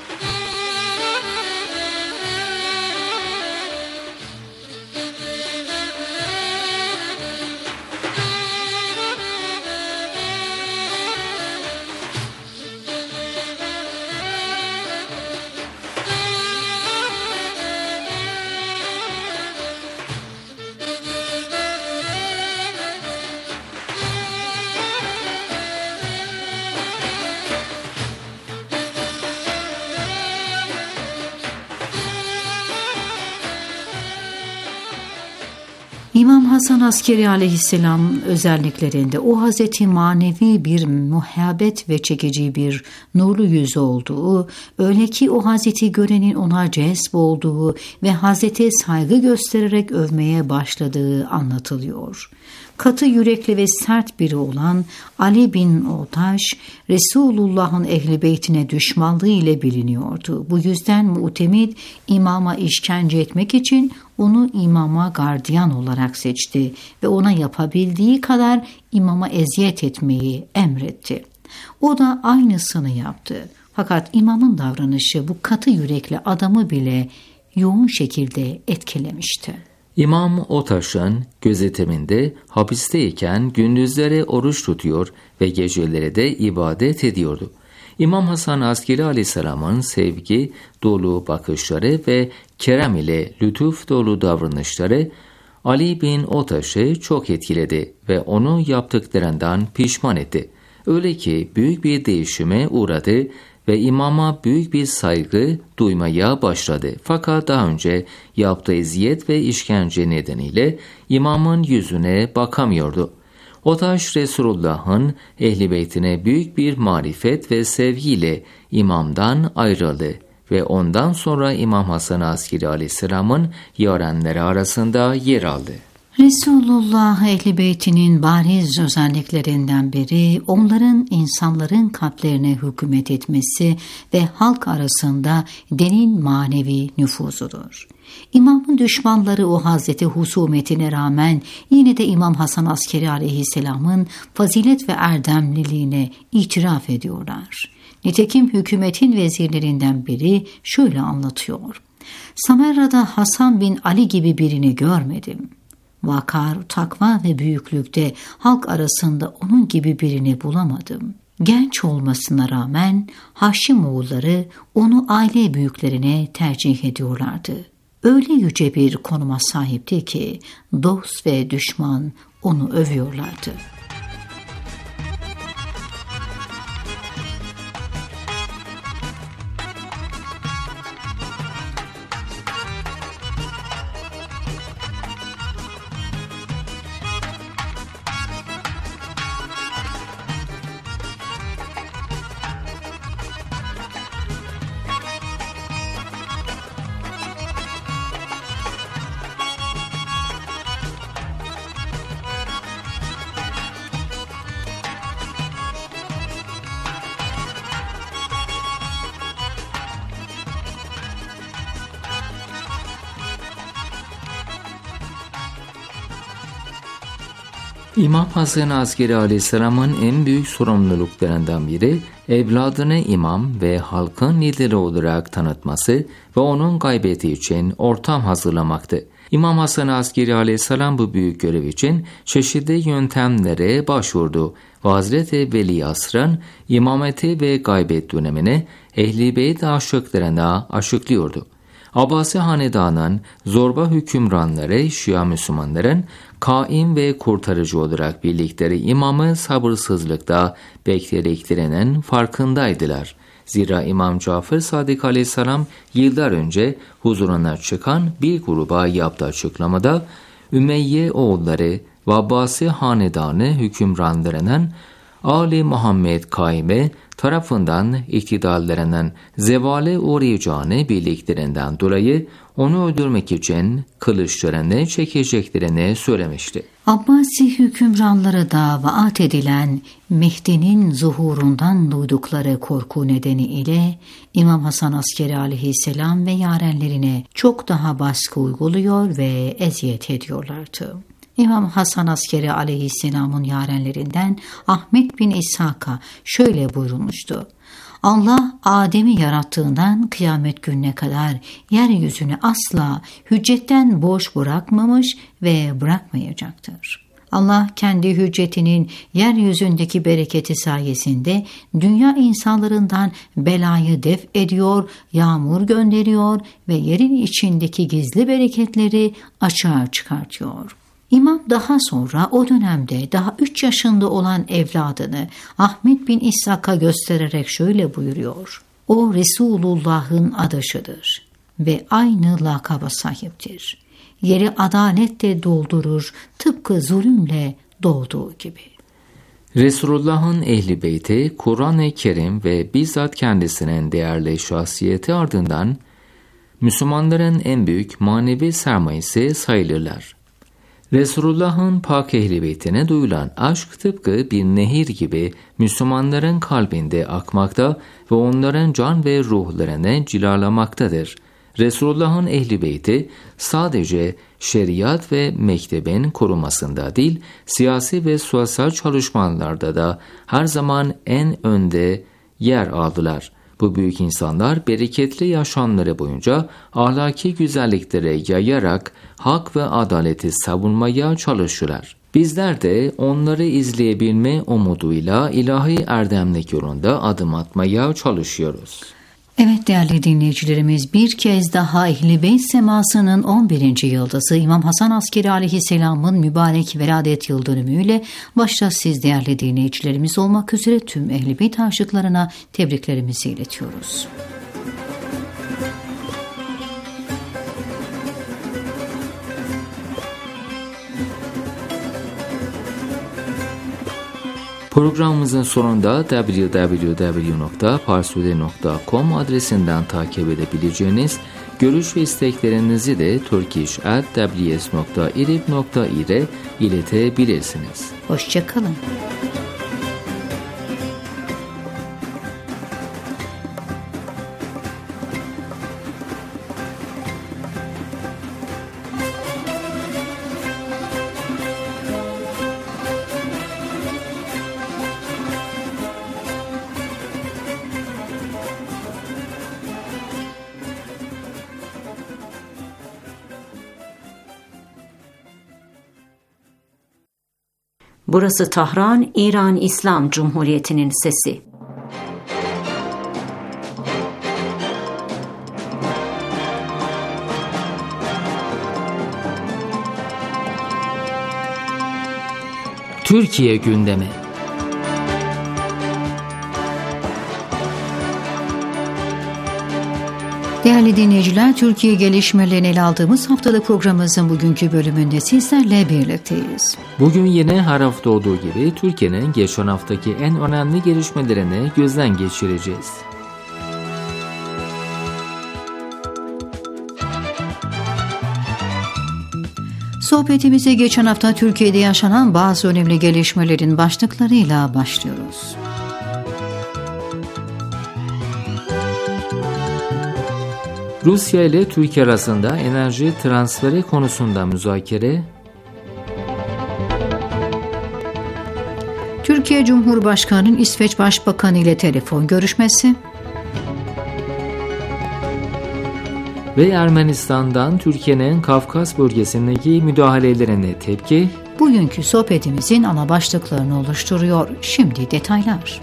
İmam Hasan Askeri aleyhisselam özelliklerinde o Hazreti manevi bir muhabbet ve çekici bir nurlu yüzü olduğu, öyle ki o Hazreti görenin ona cezb olduğu ve Hazreti saygı göstererek övmeye başladığı anlatılıyor. Katı yürekli ve sert biri olan Ali bin Otaş, Resulullah'ın ehli beytine düşmanlığı ile biliniyordu. Bu yüzden Mu'temid imama işkence etmek için onu imama gardiyan olarak seçti ve ona yapabildiği kadar imama eziyet etmeyi emretti. O da aynısını yaptı. Fakat imamın davranışı bu katı yürekli adamı bile yoğun şekilde etkilemişti. İmam Otaş'ın gözetiminde hapisteyken gündüzleri oruç tutuyor ve geceleri de ibadet ediyordu. İmam Hasan Askeri Aleyhisselam'ın sevgi dolu bakışları ve kerem ile lütuf dolu davranışları Ali bin Otaş'ı çok etkiledi ve onu yaptıklarından pişman etti. Öyle ki büyük bir değişime uğradı ve imama büyük bir saygı duymaya başladı. Fakat daha önce yaptığı eziyet ve işkence nedeniyle imamın yüzüne bakamıyordu. Otaş Resulullah'ın Ehl-i Beytine büyük bir marifet ve sevgiyle imamdan ayrıldı ve ondan sonra İmam Hasan Askeri Aleyhisselam'ın yarenleri arasında yer aldı. Resulullah Ehl-i Beytinin bariz özelliklerinden biri onların insanların kalplerine hükümet etmesi ve halk arasında derin manevi nüfuzudur. İmamın düşmanları o Hazreti husumetine rağmen yine de İmam Hasan Askeri Aleyhisselam'ın fazilet ve erdemliliğine itiraf ediyorlar. Nitekim hükümetin vezirlerinden biri şöyle anlatıyor: Samerra'da Hasan bin Ali gibi birini görmedim. Vakar, takva ve büyüklükte halk arasında onun gibi birini bulamadım. Genç olmasına rağmen Haşimoğulları onu aile büyüklerine tercih ediyorlardı. Öyle yüce bir konuma sahipti ki dost ve düşman onu övüyorlardı. İmam Hasan Askeri Aleyhisselam'ın en büyük sorumluluklarından biri evladını imam ve halkın lideri olarak tanıtması ve onun gaybeti için ortam hazırlamaktı. İmam Hasan Askeri Aleyhisselam bu büyük görev için çeşitli yöntemlere başvurdu ve Hazreti Veli Asr'ın imameti ve gaybet dönemini Ehl-i Beyt aşıklarına aşıklıyordu. Abbasi Hanedanı'nın zorba hükümranları Şia Müslümanların kaim ve kurtarıcı olarak bildikleri imamı sabırsızlıkla beklediklerinin farkındaydılar. Zira İmam Cafer Sadık Aleyhisselam yıllar önce huzuruna çıkan bir gruba yaptığı açıklamada Ümeyye oğulları ve Abbasi Hanedanı hükümranlarının Ali Muhammed Kaime tarafından iktidarlarının zevale uğrayacağını bildiklerinden dolayı onu öldürmek için kılıçlarını çekeceklerini söylemişti. Abbasi hükümranlara da vaat edilen Mehdi'nin zuhurundan duydukları korku nedeniyle İmam Hasan Askeri Aleyhisselam ve yarenlerine çok daha baskı uyguluyor ve eziyet ediyorlardı. İmam Hasan Askeri Aleyhisselam'ın yarenlerinden Ahmet bin İshak'a şöyle buyurulmuştu: Allah Adem'i yarattığından kıyamet gününe kadar yeryüzünü asla hüccetten boş bırakmamış ve bırakmayacaktır. Allah kendi hüccetinin yeryüzündeki bereketi sayesinde dünya insanlarından belayı def ediyor, yağmur gönderiyor ve yerin içindeki gizli bereketleri açığa çıkartıyor. İmam daha sonra o dönemde daha 3 yaşında olan evladını Ahmet bin İshak'a göstererek şöyle buyuruyor: O Resulullah'ın adaşıdır ve aynı lakaba sahiptir. Yeri adaletle doldurur, tıpkı zulümle dolduğu gibi. Resulullah'ın Ehl-i Beyti, Kur'an-ı Kerim ve bizzat kendisinin değerli şahsiyeti ardından Müslümanların en büyük manevi sermayesi sayılırlar. Resulullah'ın pak Ehl-i Beytine duyulan aşk tıpkı bir nehir gibi Müslümanların kalbinde akmakta ve onların can ve ruhlarını cilalamaktadır. Resulullah'ın Ehl-i Beyti sadece şeriat ve mektebin korumasında değil, siyasi ve sosyal çalışmalarda da her zaman en önde yer aldılar. Bu büyük insanlar bereketli yaşamları boyunca ahlaki güzellikleri yayarak hak ve adaleti savunmaya çalışırlar. Bizler de onları izleyebilme umuduyla ilahi erdemlik yolunda adım atmaya çalışıyoruz. Evet değerli dinleyicilerimiz, bir kez daha Ehl-i Beyt semasının 11. yıldızı İmam Hasan Askeri Aleyhisselam'ın mübarek veladet yıl dönümüyle başta siz değerli dinleyicilerimiz olmak üzere tüm Ehl-i Beyt aşıklarına tebriklerimizi iletiyoruz. Programımızın sonunda www.parsude.com adresinden takip edebileceğiniz görüş ve isteklerinizi de turkish@ws.irib.ir iletebilirsiniz. Hoşça kalın. Burası Tahran, İran İslam Cumhuriyeti'nin sesi. Türkiye gündemi. Değerli dinleyiciler, Türkiye gelişmelerini ele aldığımız haftalık programımızın bugünkü bölümünde sizlerle birlikteyiz. Bugün yine her hafta olduğu gibi Türkiye'nin geçen haftaki en önemli gelişmelerini gözden geçireceğiz. Sohbetimize geçen hafta Türkiye'de yaşanan bazı önemli gelişmelerin başlıklarıyla başlıyoruz. Rusya ile Türkiye arasında enerji transferi konusunda müzakere. Türkiye Cumhurbaşkanı'nın İsveç Başbakanı ile telefon görüşmesi. Ve Ermenistan'dan Türkiye'nin Kafkas bölgesindeki müdahalelerine tepki. Bugünkü sohbetimizin ana başlıklarını oluşturuyor. Şimdi detaylar.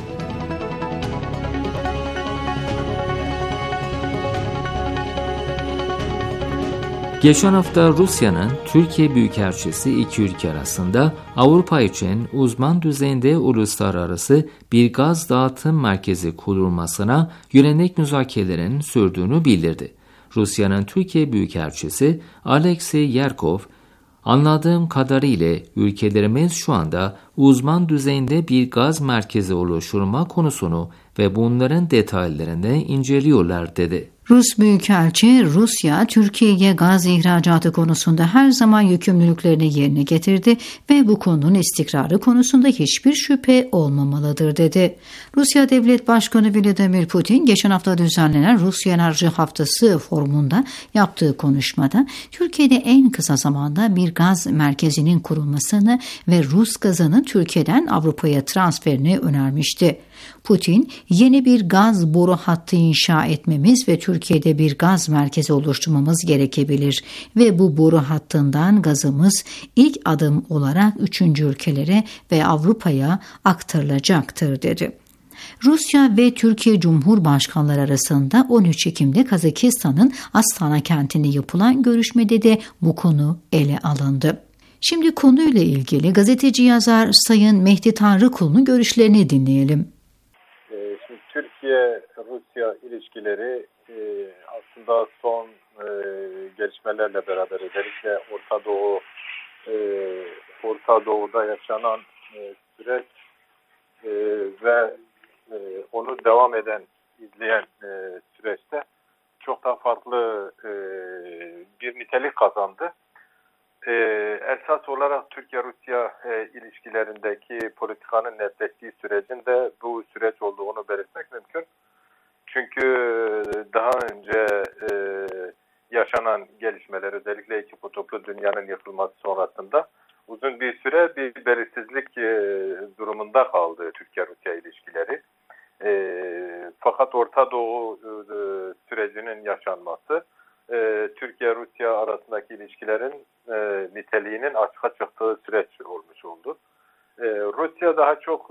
Geçen hafta Rusya'nın Türkiye Büyükelçisi iki ülke arasında Avrupa için uzman düzeyinde uluslararası bir gaz dağıtım merkezi kurulmasına yönelik müzakerelerin sürdüğünü bildirdi. Rusya'nın Türkiye Büyükelçisi Alexey Yerkov, "Anladığım kadarıyla ülkelerimiz şu anda uzman düzeyinde bir gaz merkezi oluşturma konusunu ve bunların detaylarını inceliyorlar," dedi. Rus Büyükelçi, Rusya, Türkiye'ye gaz ihracatı konusunda her zaman yükümlülüklerini yerine getirdi ve bu konunun istikrarı konusunda hiçbir şüphe olmamalıdır, dedi. Rusya Devlet Başkanı Vladimir Putin, geçen hafta düzenlenen Rusya Enerji Haftası forumunda yaptığı konuşmada, Türkiye'de en kısa zamanda bir gaz merkezinin kurulmasını ve Rus gazının Türkiye'den Avrupa'ya transferini önermişti. Putin, yeni bir gaz boru hattı inşa etmemiz ve Türkiye'de bir gaz merkezi oluşturmamız gerekebilir ve bu boru hattından gazımız ilk adım olarak 3. ülkelere ve Avrupa'ya aktarılacaktır, dedi. Rusya ve Türkiye Cumhurbaşkanları arasında 13 Ekim'de Kazakistan'ın Astana kentinde yapılan görüşmede de bu konu ele alındı. Şimdi konuyla ilgili gazeteci yazar Sayın Mehdi Tanrıkulu'nun görüşlerini dinleyelim. Şimdi Türkiye-Rusya ilişkileri aslında son gelişmelerle beraber özellikle Orta Doğu'da yaşanan süreç ve onu devam eden, izleyen süreçte çok daha farklı bir nitelik kazandı. Esas olarak Türkiye-Rusya ilişkilerindeki politikanın netleştiği sürecin de bu süreç olduğunu belirtmek mümkün. Çünkü daha önce yaşanan gelişmeler, özellikle iki kutuplu dünyanın yıkılması sonrasında uzun bir süre bir belirsizlik durumunda kaldı Türkiye-Rusya ilişkileri. Fakat Orta Doğu sürecinin yaşanması, Türkiye-Rusya arasındaki ilişkilerin niteliğinin açığa çıktığı süreç olmuş Rusya daha çok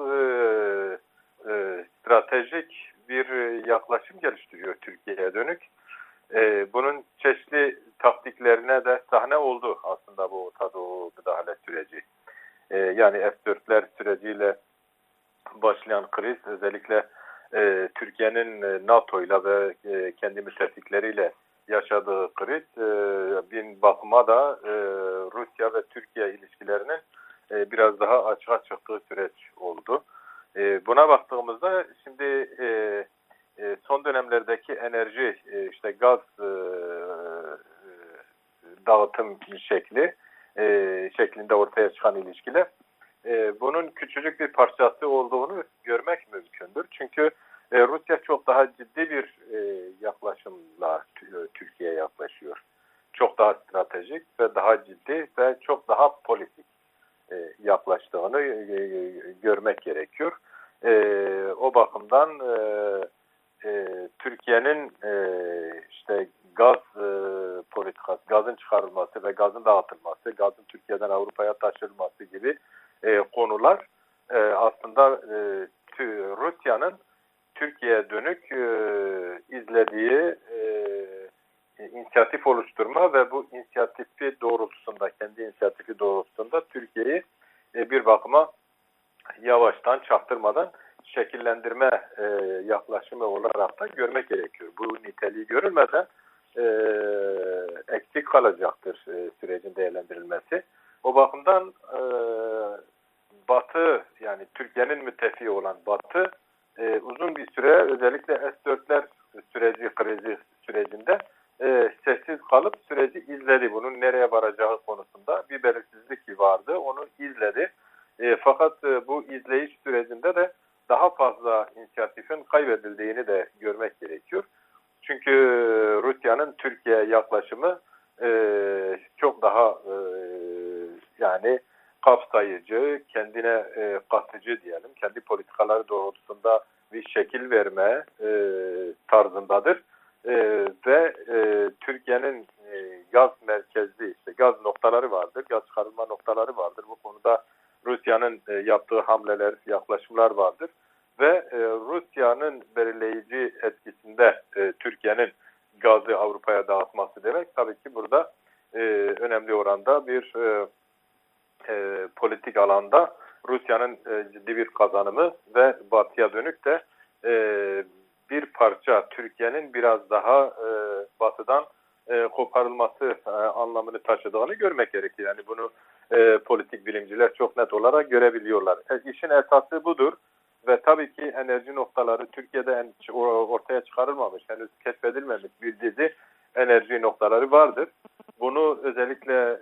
stratejik bir yaklaşım geliştiriyor Türkiye'ye dönük. Bunun çeşitli taktiklerine de sahne oldu aslında bu Orta Doğu müdahale süreci. Yani F-4'ler süreciyle başlayan kriz, özellikle Türkiye'nin NATO'yla ve kendi müttefikleriyle yaşadığı kriz, bir bakıma da Rusya ve Türkiye ilişkilerinin biraz daha açığa çıktığı süreç oldu. Buna baktığımızda şimdi son dönemlerdeki enerji, işte gaz dağıtım şeklinde ortaya çıkan ilişkiler, bunun küçücük bir parçası olduğunu görmek mümkündür. Çünkü Rusya çok daha ciddi bir yaklaşımla Türkiye'ye yaklaşıyor. Çok daha stratejik ve daha ciddi ve çok daha politik yaklaştığını görmek gerekiyor. O bakımdan Türkiye'nin işte gaz politikası, gazın çıkarılması ve gazın dağıtılması, gazın Türkiye'den Avrupa'ya taşınması gibi konular aslında Rusya'nın Türkiye'ye dönük izlediği inisiyatif oluşturma ve bu inisiyatifi doğrultusunda, kendi inisiyatifi doğrultusunda Türkiye'yi bir bakıma yavaştan, çaktırmadan şekillendirme yaklaşımı olarak da görmek gerekiyor. Bu niteliği görülmeden eksik kalacaktır sürecin değerlendirilmesi. O bakımdan Batı, yani Türkiye'nin müttefiği olan Batı uzun bir süre özellikle S-4'ler krizi sürecinde sessiz kalıp süreci izledi. Bunun nereye varacağı konusunda bir belirsizlik vardı. Onu izledi. Fakat bu izleyiş sürecinde de daha fazla inisiyatifin kaybedildiğini de görmek gerekiyor. Çünkü Rusya'nın Türkiye yaklaşımı çok daha yani kapsayıcı, kendine katıcı diyelim, kendi politikaları doğrultusunda bir şekil verme tarzındadır. Ve Türkiye'nin gaz merkezli, işte gaz noktaları vardır, gaz çıkarılma noktaları vardır. Bu konuda Rusya'nın yaptığı hamleler, yaklaşımlar vardır. Ve Rusya'nın belirleyici etkisinde Türkiye'nin gazı Avrupa'ya dağıtması demek tabii ki burada önemli oranda bir politik alanda Rusya'nın ciddi bir kazanımı ve batıya dönük de bir parça Türkiye'nin biraz daha batıdan koparılması anlamını taşıdığını görmek gerekir. Yani bunu politik bilimciler çok net olarak görebiliyorlar. İşin esası budur ve tabii ki enerji noktaları Türkiye'de ortaya çıkarılmamış, henüz keşfedilmemiş bir dizi enerji noktaları vardır. Bunu özellikle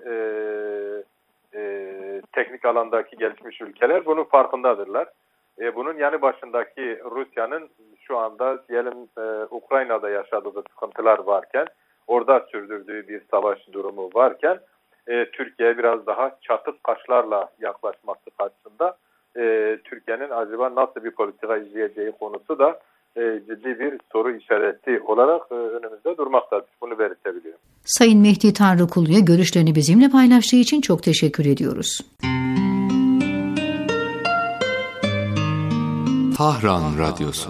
teknik alandaki gelişmiş ülkeler bunun farkındadırlar. Bunun yanı başındaki Rusya'nın şu anda diyelim Ukrayna'da yaşadığı sıkıntılar varken, orada sürdürdüğü bir savaş durumu varken Türkiye'ye biraz daha çatık kaşlarla yaklaşması karşısında Türkiye'nin acaba nasıl bir politika izleyeceği konusu da ciddi bir soru işareti olarak önümüzde durmaktadır. Bunu belirtebiliyorum. Sayın Mehdi Tanrıkulu'ya görüşlerini bizimle paylaştığı için çok teşekkür ediyoruz. Tahran Radyosu.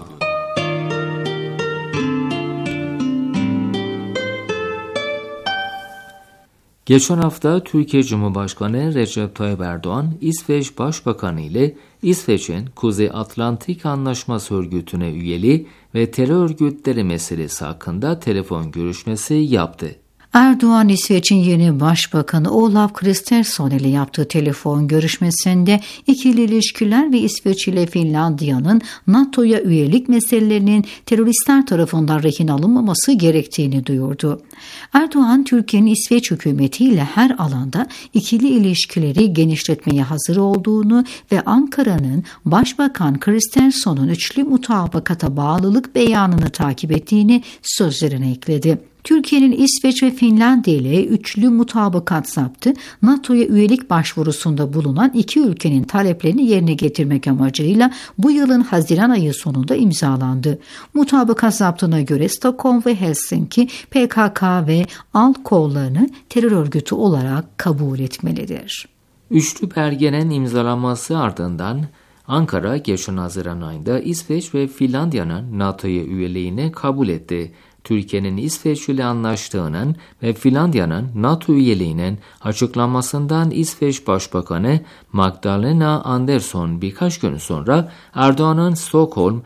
Geçen hafta Türkiye Cumhurbaşkanı Recep Tayyip Erdoğan, İsveç Başbakanı ile İsveç'in Kuzey Atlantik Anlaşması Örgütü'ne üyeliği ve terör örgütleri meselesi hakkında telefon görüşmesi yaptı. Erdoğan, İsveç'in yeni Başbakanı Olaf Kristersson ile yaptığı telefon görüşmesinde ikili ilişkiler ve İsveç ile Finlandiya'nın NATO'ya üyelik meselelerinin teröristler tarafından rehin alınmaması gerektiğini duyurdu. Erdoğan, Türkiye'nin İsveç hükümetiyle her alanda ikili ilişkileri genişletmeye hazır olduğunu ve Ankara'nın Başbakan Kristersson'un üçlü mutabakata bağlılık beyanını takip ettiğini sözlerine ekledi. Türkiye'nin İsveç ve Finlandiya ile üçlü mutabakat zaptı, NATO'ya üyelik başvurusunda bulunan iki ülkenin taleplerini yerine getirmek amacıyla bu yılın Haziran ayı sonunda imzalandı. Mutabakat zaptına göre Stockholm ve Helsinki, PKK ve ALK kollarını terör örgütü olarak kabul etmelidir. Üçlü belgenin imzalanması ardından Ankara geçen Haziran ayında İsveç ve Finlandiya'nın NATO'ya üyeliğini kabul etti. Türkiye'nin İsveç ile anlaştığının ve Finlandiya'nın NATO üyeliğinin açıklanmasından İsveç Başbakanı Magdalena Andersson birkaç gün sonra Erdoğan'ın Stockholm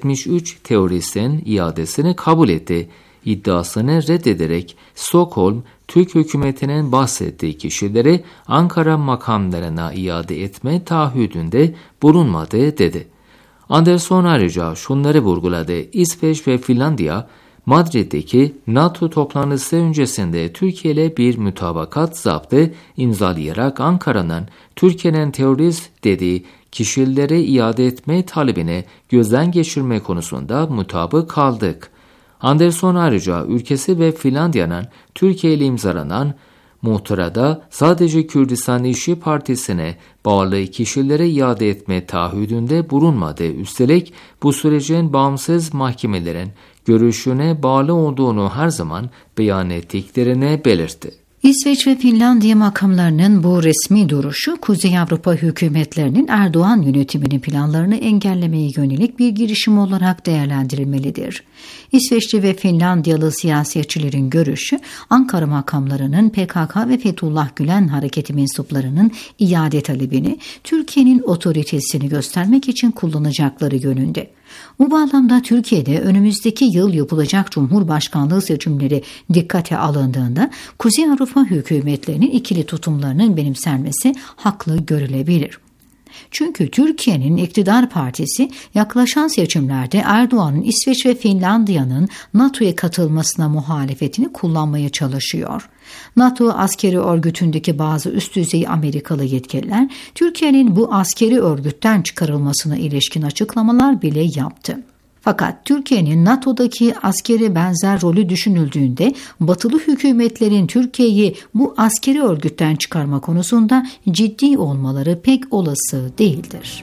73 teorisinin iadesini kabul etti. İddiasını reddederek Stockholm, Türk hükümetinin bahsettiği kişileri Ankara makamlarına iade etme taahhüdünde bulunmadı dedi. Andersson ayrıca şunları vurguladı. İsveç ve Finlandiya, Madrid'deki NATO toplantısı öncesinde Türkiye ile bir mütabakat zaptı imzalayarak Ankara'nın Türkiye'nin terörist dediği kişileri iade etme talebini gözden geçirme konusunda mutabık kaldık. Andersson ayrıca ülkesi ve Finlandiya'nın Türkiye ile imzalanan muhtırada sadece Kürdistan İşçi Partisi'ne bağlı kişilere iade etme taahhüdünde bulunmadı. Üstelik bu sürecin bağımsız mahkemelerin görüşüne bağlı olduğunu her zaman beyan ettiklerini belirtti. İsveç ve Finlandiya makamlarının bu resmi duruşu, Kuzey Avrupa hükümetlerinin Erdoğan yönetiminin planlarını engellemeye yönelik bir girişim olarak değerlendirilmelidir. İsveçli ve Finlandiyalı siyasetçilerin görüşü, Ankara makamlarının PKK ve Fethullah Gülen hareketi mensuplarının iade talebini Türkiye'nin otoritesini göstermek için kullanacakları yönünde. Bu bağlamda Türkiye'de önümüzdeki yıl yapılacak Cumhurbaşkanlığı seçimleri dikkate alındığında Kuzey Avrupa hükümetlerinin ikili tutumlarının benimsenmesi haklı görülebilir. Çünkü Türkiye'nin iktidar partisi yaklaşan seçimlerde Erdoğan'ın İsveç ve Finlandiya'nın NATO'ya katılmasına muhalefetini kullanmaya çalışıyor. NATO askeri örgütündeki bazı üst düzey Amerikalı yetkililer Türkiye'nin bu askeri örgütten çıkarılmasına ilişkin açıklamalar bile yaptı. Fakat Türkiye'nin NATO'daki askeri benzer rolü düşünüldüğünde batılı hükümetlerin Türkiye'yi bu askeri örgütten çıkarma konusunda ciddi olmaları pek olası değildir.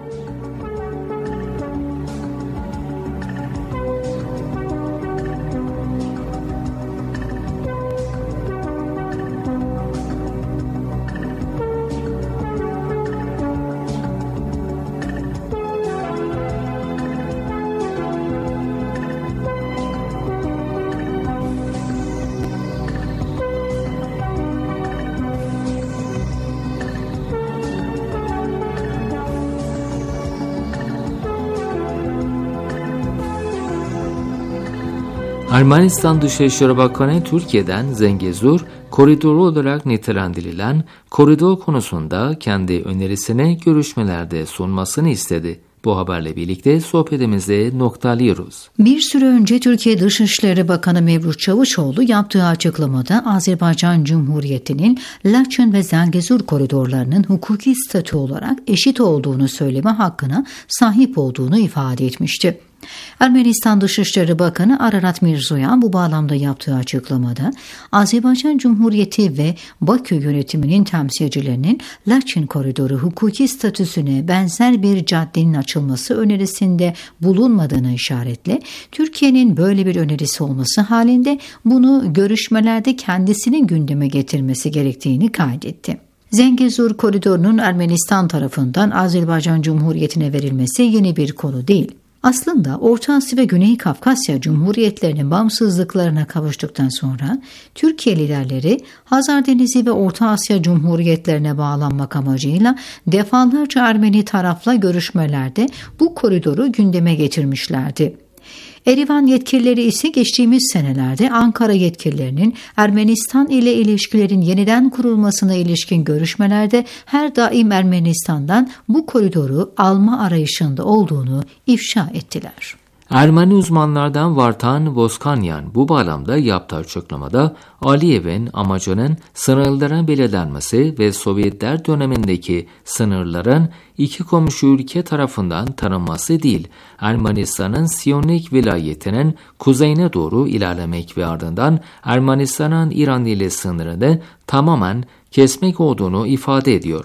Ermenistan Dışişleri Bakanı Türkiye'den Zengezur koridoru olarak nitelendirilen koridor konusunda kendi önerisine görüşmelerde sunmasını istedi. Bu haberle birlikte sohbetimizi noktalıyoruz. Bir süre önce Türkiye Dışişleri Bakanı Mevlüt Çavuşoğlu yaptığı açıklamada Azerbaycan Cumhuriyeti'nin Laçın ve Zengezur koridorlarının hukuki statü olarak eşit olduğunu söyleme hakkına sahip olduğunu ifade etmişti. Ermenistan Dışişleri Bakanı Ararat Mirzoyan bu bağlamda yaptığı açıklamada Azerbaycan Cumhuriyeti ve Bakü yönetiminin temsilcilerinin Laçin koridoru hukuki statüsüne benzer bir caddenin açılması önerisinde bulunmadığını işaretle Türkiye'nin böyle bir önerisi olması halinde bunu görüşmelerde kendisinin gündeme getirmesi gerektiğini kaydetti. Zengezur koridorunun Ermenistan tarafından Azerbaycan Cumhuriyeti'ne verilmesi yeni bir konu değil. Aslında Orta Asya ve Güney Kafkasya Cumhuriyetlerinin bağımsızlıklarına kavuştuktan sonra Türkiye liderleri Hazar Denizi ve Orta Asya Cumhuriyetlerine bağlanmak amacıyla defalarca Ermeni tarafla görüşmelerde bu koridoru gündeme getirmişlerdi. Erivan yetkilileri ise geçtiğimiz senelerde Ankara yetkililerinin Ermenistan ile ilişkilerin yeniden kurulmasına ilişkin görüşmelerde her daim Ermenistan'dan bu koridoru alma arayışında olduğunu ifşa ettiler. Ermeni uzmanlardan Vartan Voskanyan bu bağlamda yaptığı açıklamada Aliyev'in amacının sınırların belirlenmesi ve Sovyetler dönemindeki sınırların iki komşu ülke tarafından tanınması değil, Ermenistan'ın Siyonik vilayetinin kuzeyine doğru ilerlemek ve ardından Ermenistan'ın İran ile sınırını tamamen kesmek olduğunu ifade ediyor.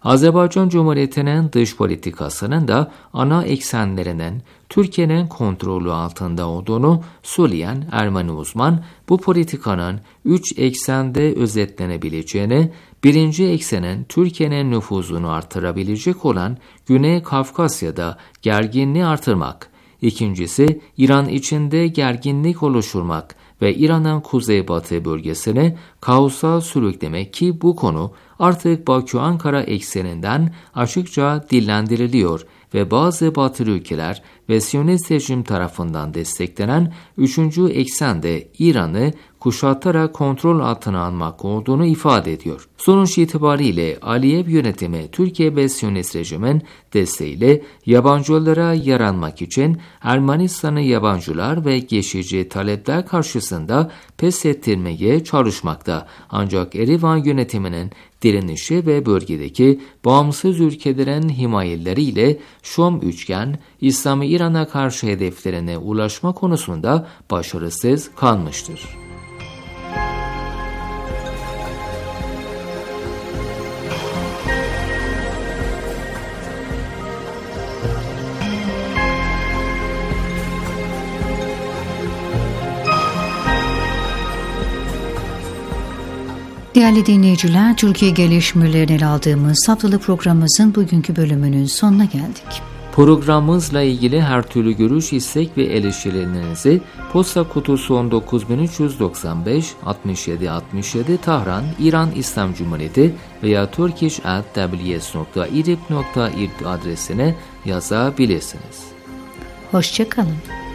Azerbaycan Cumhuriyeti'nin dış politikasının da ana eksenlerinin Türkiye'nin kontrolü altında olduğunu söyleyen Ermeni uzman, bu politikanın 3 eksende özetlenebileceğini, birinci eksenin Türkiye'nin nüfuzunu artırabilecek olan Güney Kafkasya'da gerginliği artırmak, ikincisi İran içinde gerginlik oluşturmak ve İran'ın kuzeybatı bölgesine kaosa sürüklemek ki bu konu artık Bakü-Ankara ekseninden açıkça dillendiriliyor ve bazı Batılı ülkeler ve Siyonist rejim tarafından desteklenen üçüncü eksende İran'ı kuşatarak kontrol altına almak olduğunu ifade ediyor. Sonuç itibariyle Aliyev yönetimi Türkiye ve Siyonist rejimin desteğiyle yabancılara yaranmak için Ermenistan'ı yabancılar ve geçici talepler karşısında pes ettirmeye çalışmakta. Ancak Erivan yönetiminin direnişi ve bölgedeki bağımsız ülkelerin himayeleriyle Şom üçgen İslami İran'a karşı hedeflerine ulaşma konusunda başarısız kalmıştır. Değerli dinleyiciler, Türkiye gelişmelerini ele aldığımız haftalık programımızın bugünkü bölümünün sonuna geldik. Programımızla ilgili her türlü görüş, istek ve eleştirilerinizi posta kutusu 19395 6767 Tahran, İran İslam Cumhuriyeti veya turkish@ws.irib.irb adresine yazabilirsiniz. Hoşça kalın.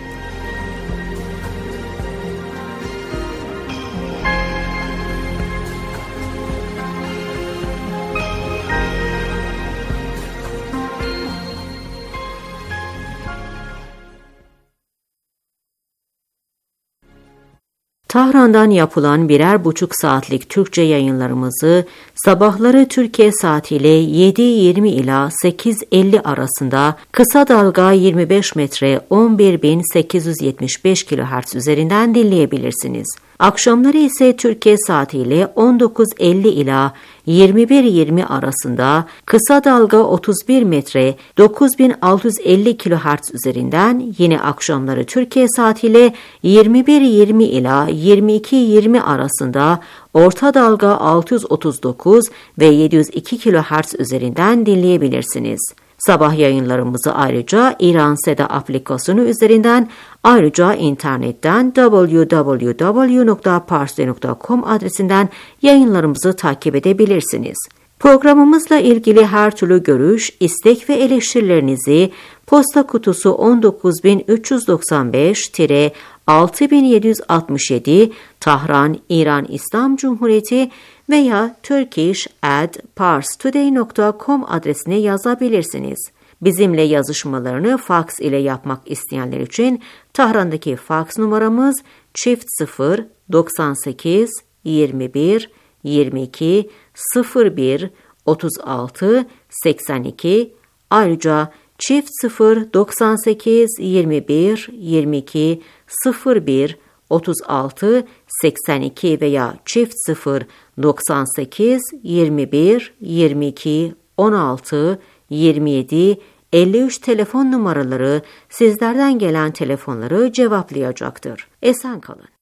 Tahran'dan yapılan 1,5 saatlik Türkçe yayınlarımızı sabahları Türkiye saatiyle 7:20 ila 8:50 arasında kısa dalga 25 metre 11.875 kHz üzerinden dinleyebilirsiniz. Akşamları ise Türkiye saatiyle 19:50 ila 21:20 arasında kısa dalga 31 metre 9650 kHz üzerinden, yine akşamları Türkiye saatiyle 21:20 ila 22:20 arasında orta dalga 639 ve 702 kHz üzerinden dinleyebilirsiniz. Sabah yayınlarımızı ayrıca İran Seda aplikasyonu üzerinden, ayrıca internetten www.parsi.com adresinden yayınlarımızı takip edebilirsiniz. Programımızla ilgili her türlü görüş, istek ve eleştirilerinizi posta kutusu 19765-6767 Tahran, İran İslam Cumhuriyeti veya turkish@parstoday.com adresine yazabilirsiniz. Bizimle yazışmalarını faks ile yapmak isteyenler için Tahran'daki faks numaramız +0 98 21 22 01 36 82, ayrıca +0 98 21 22 01 36 82 veya +0 98 21 22 16 27 53 telefon numaraları sizlerden gelen telefonları cevaplayacaktır. Esen kalın.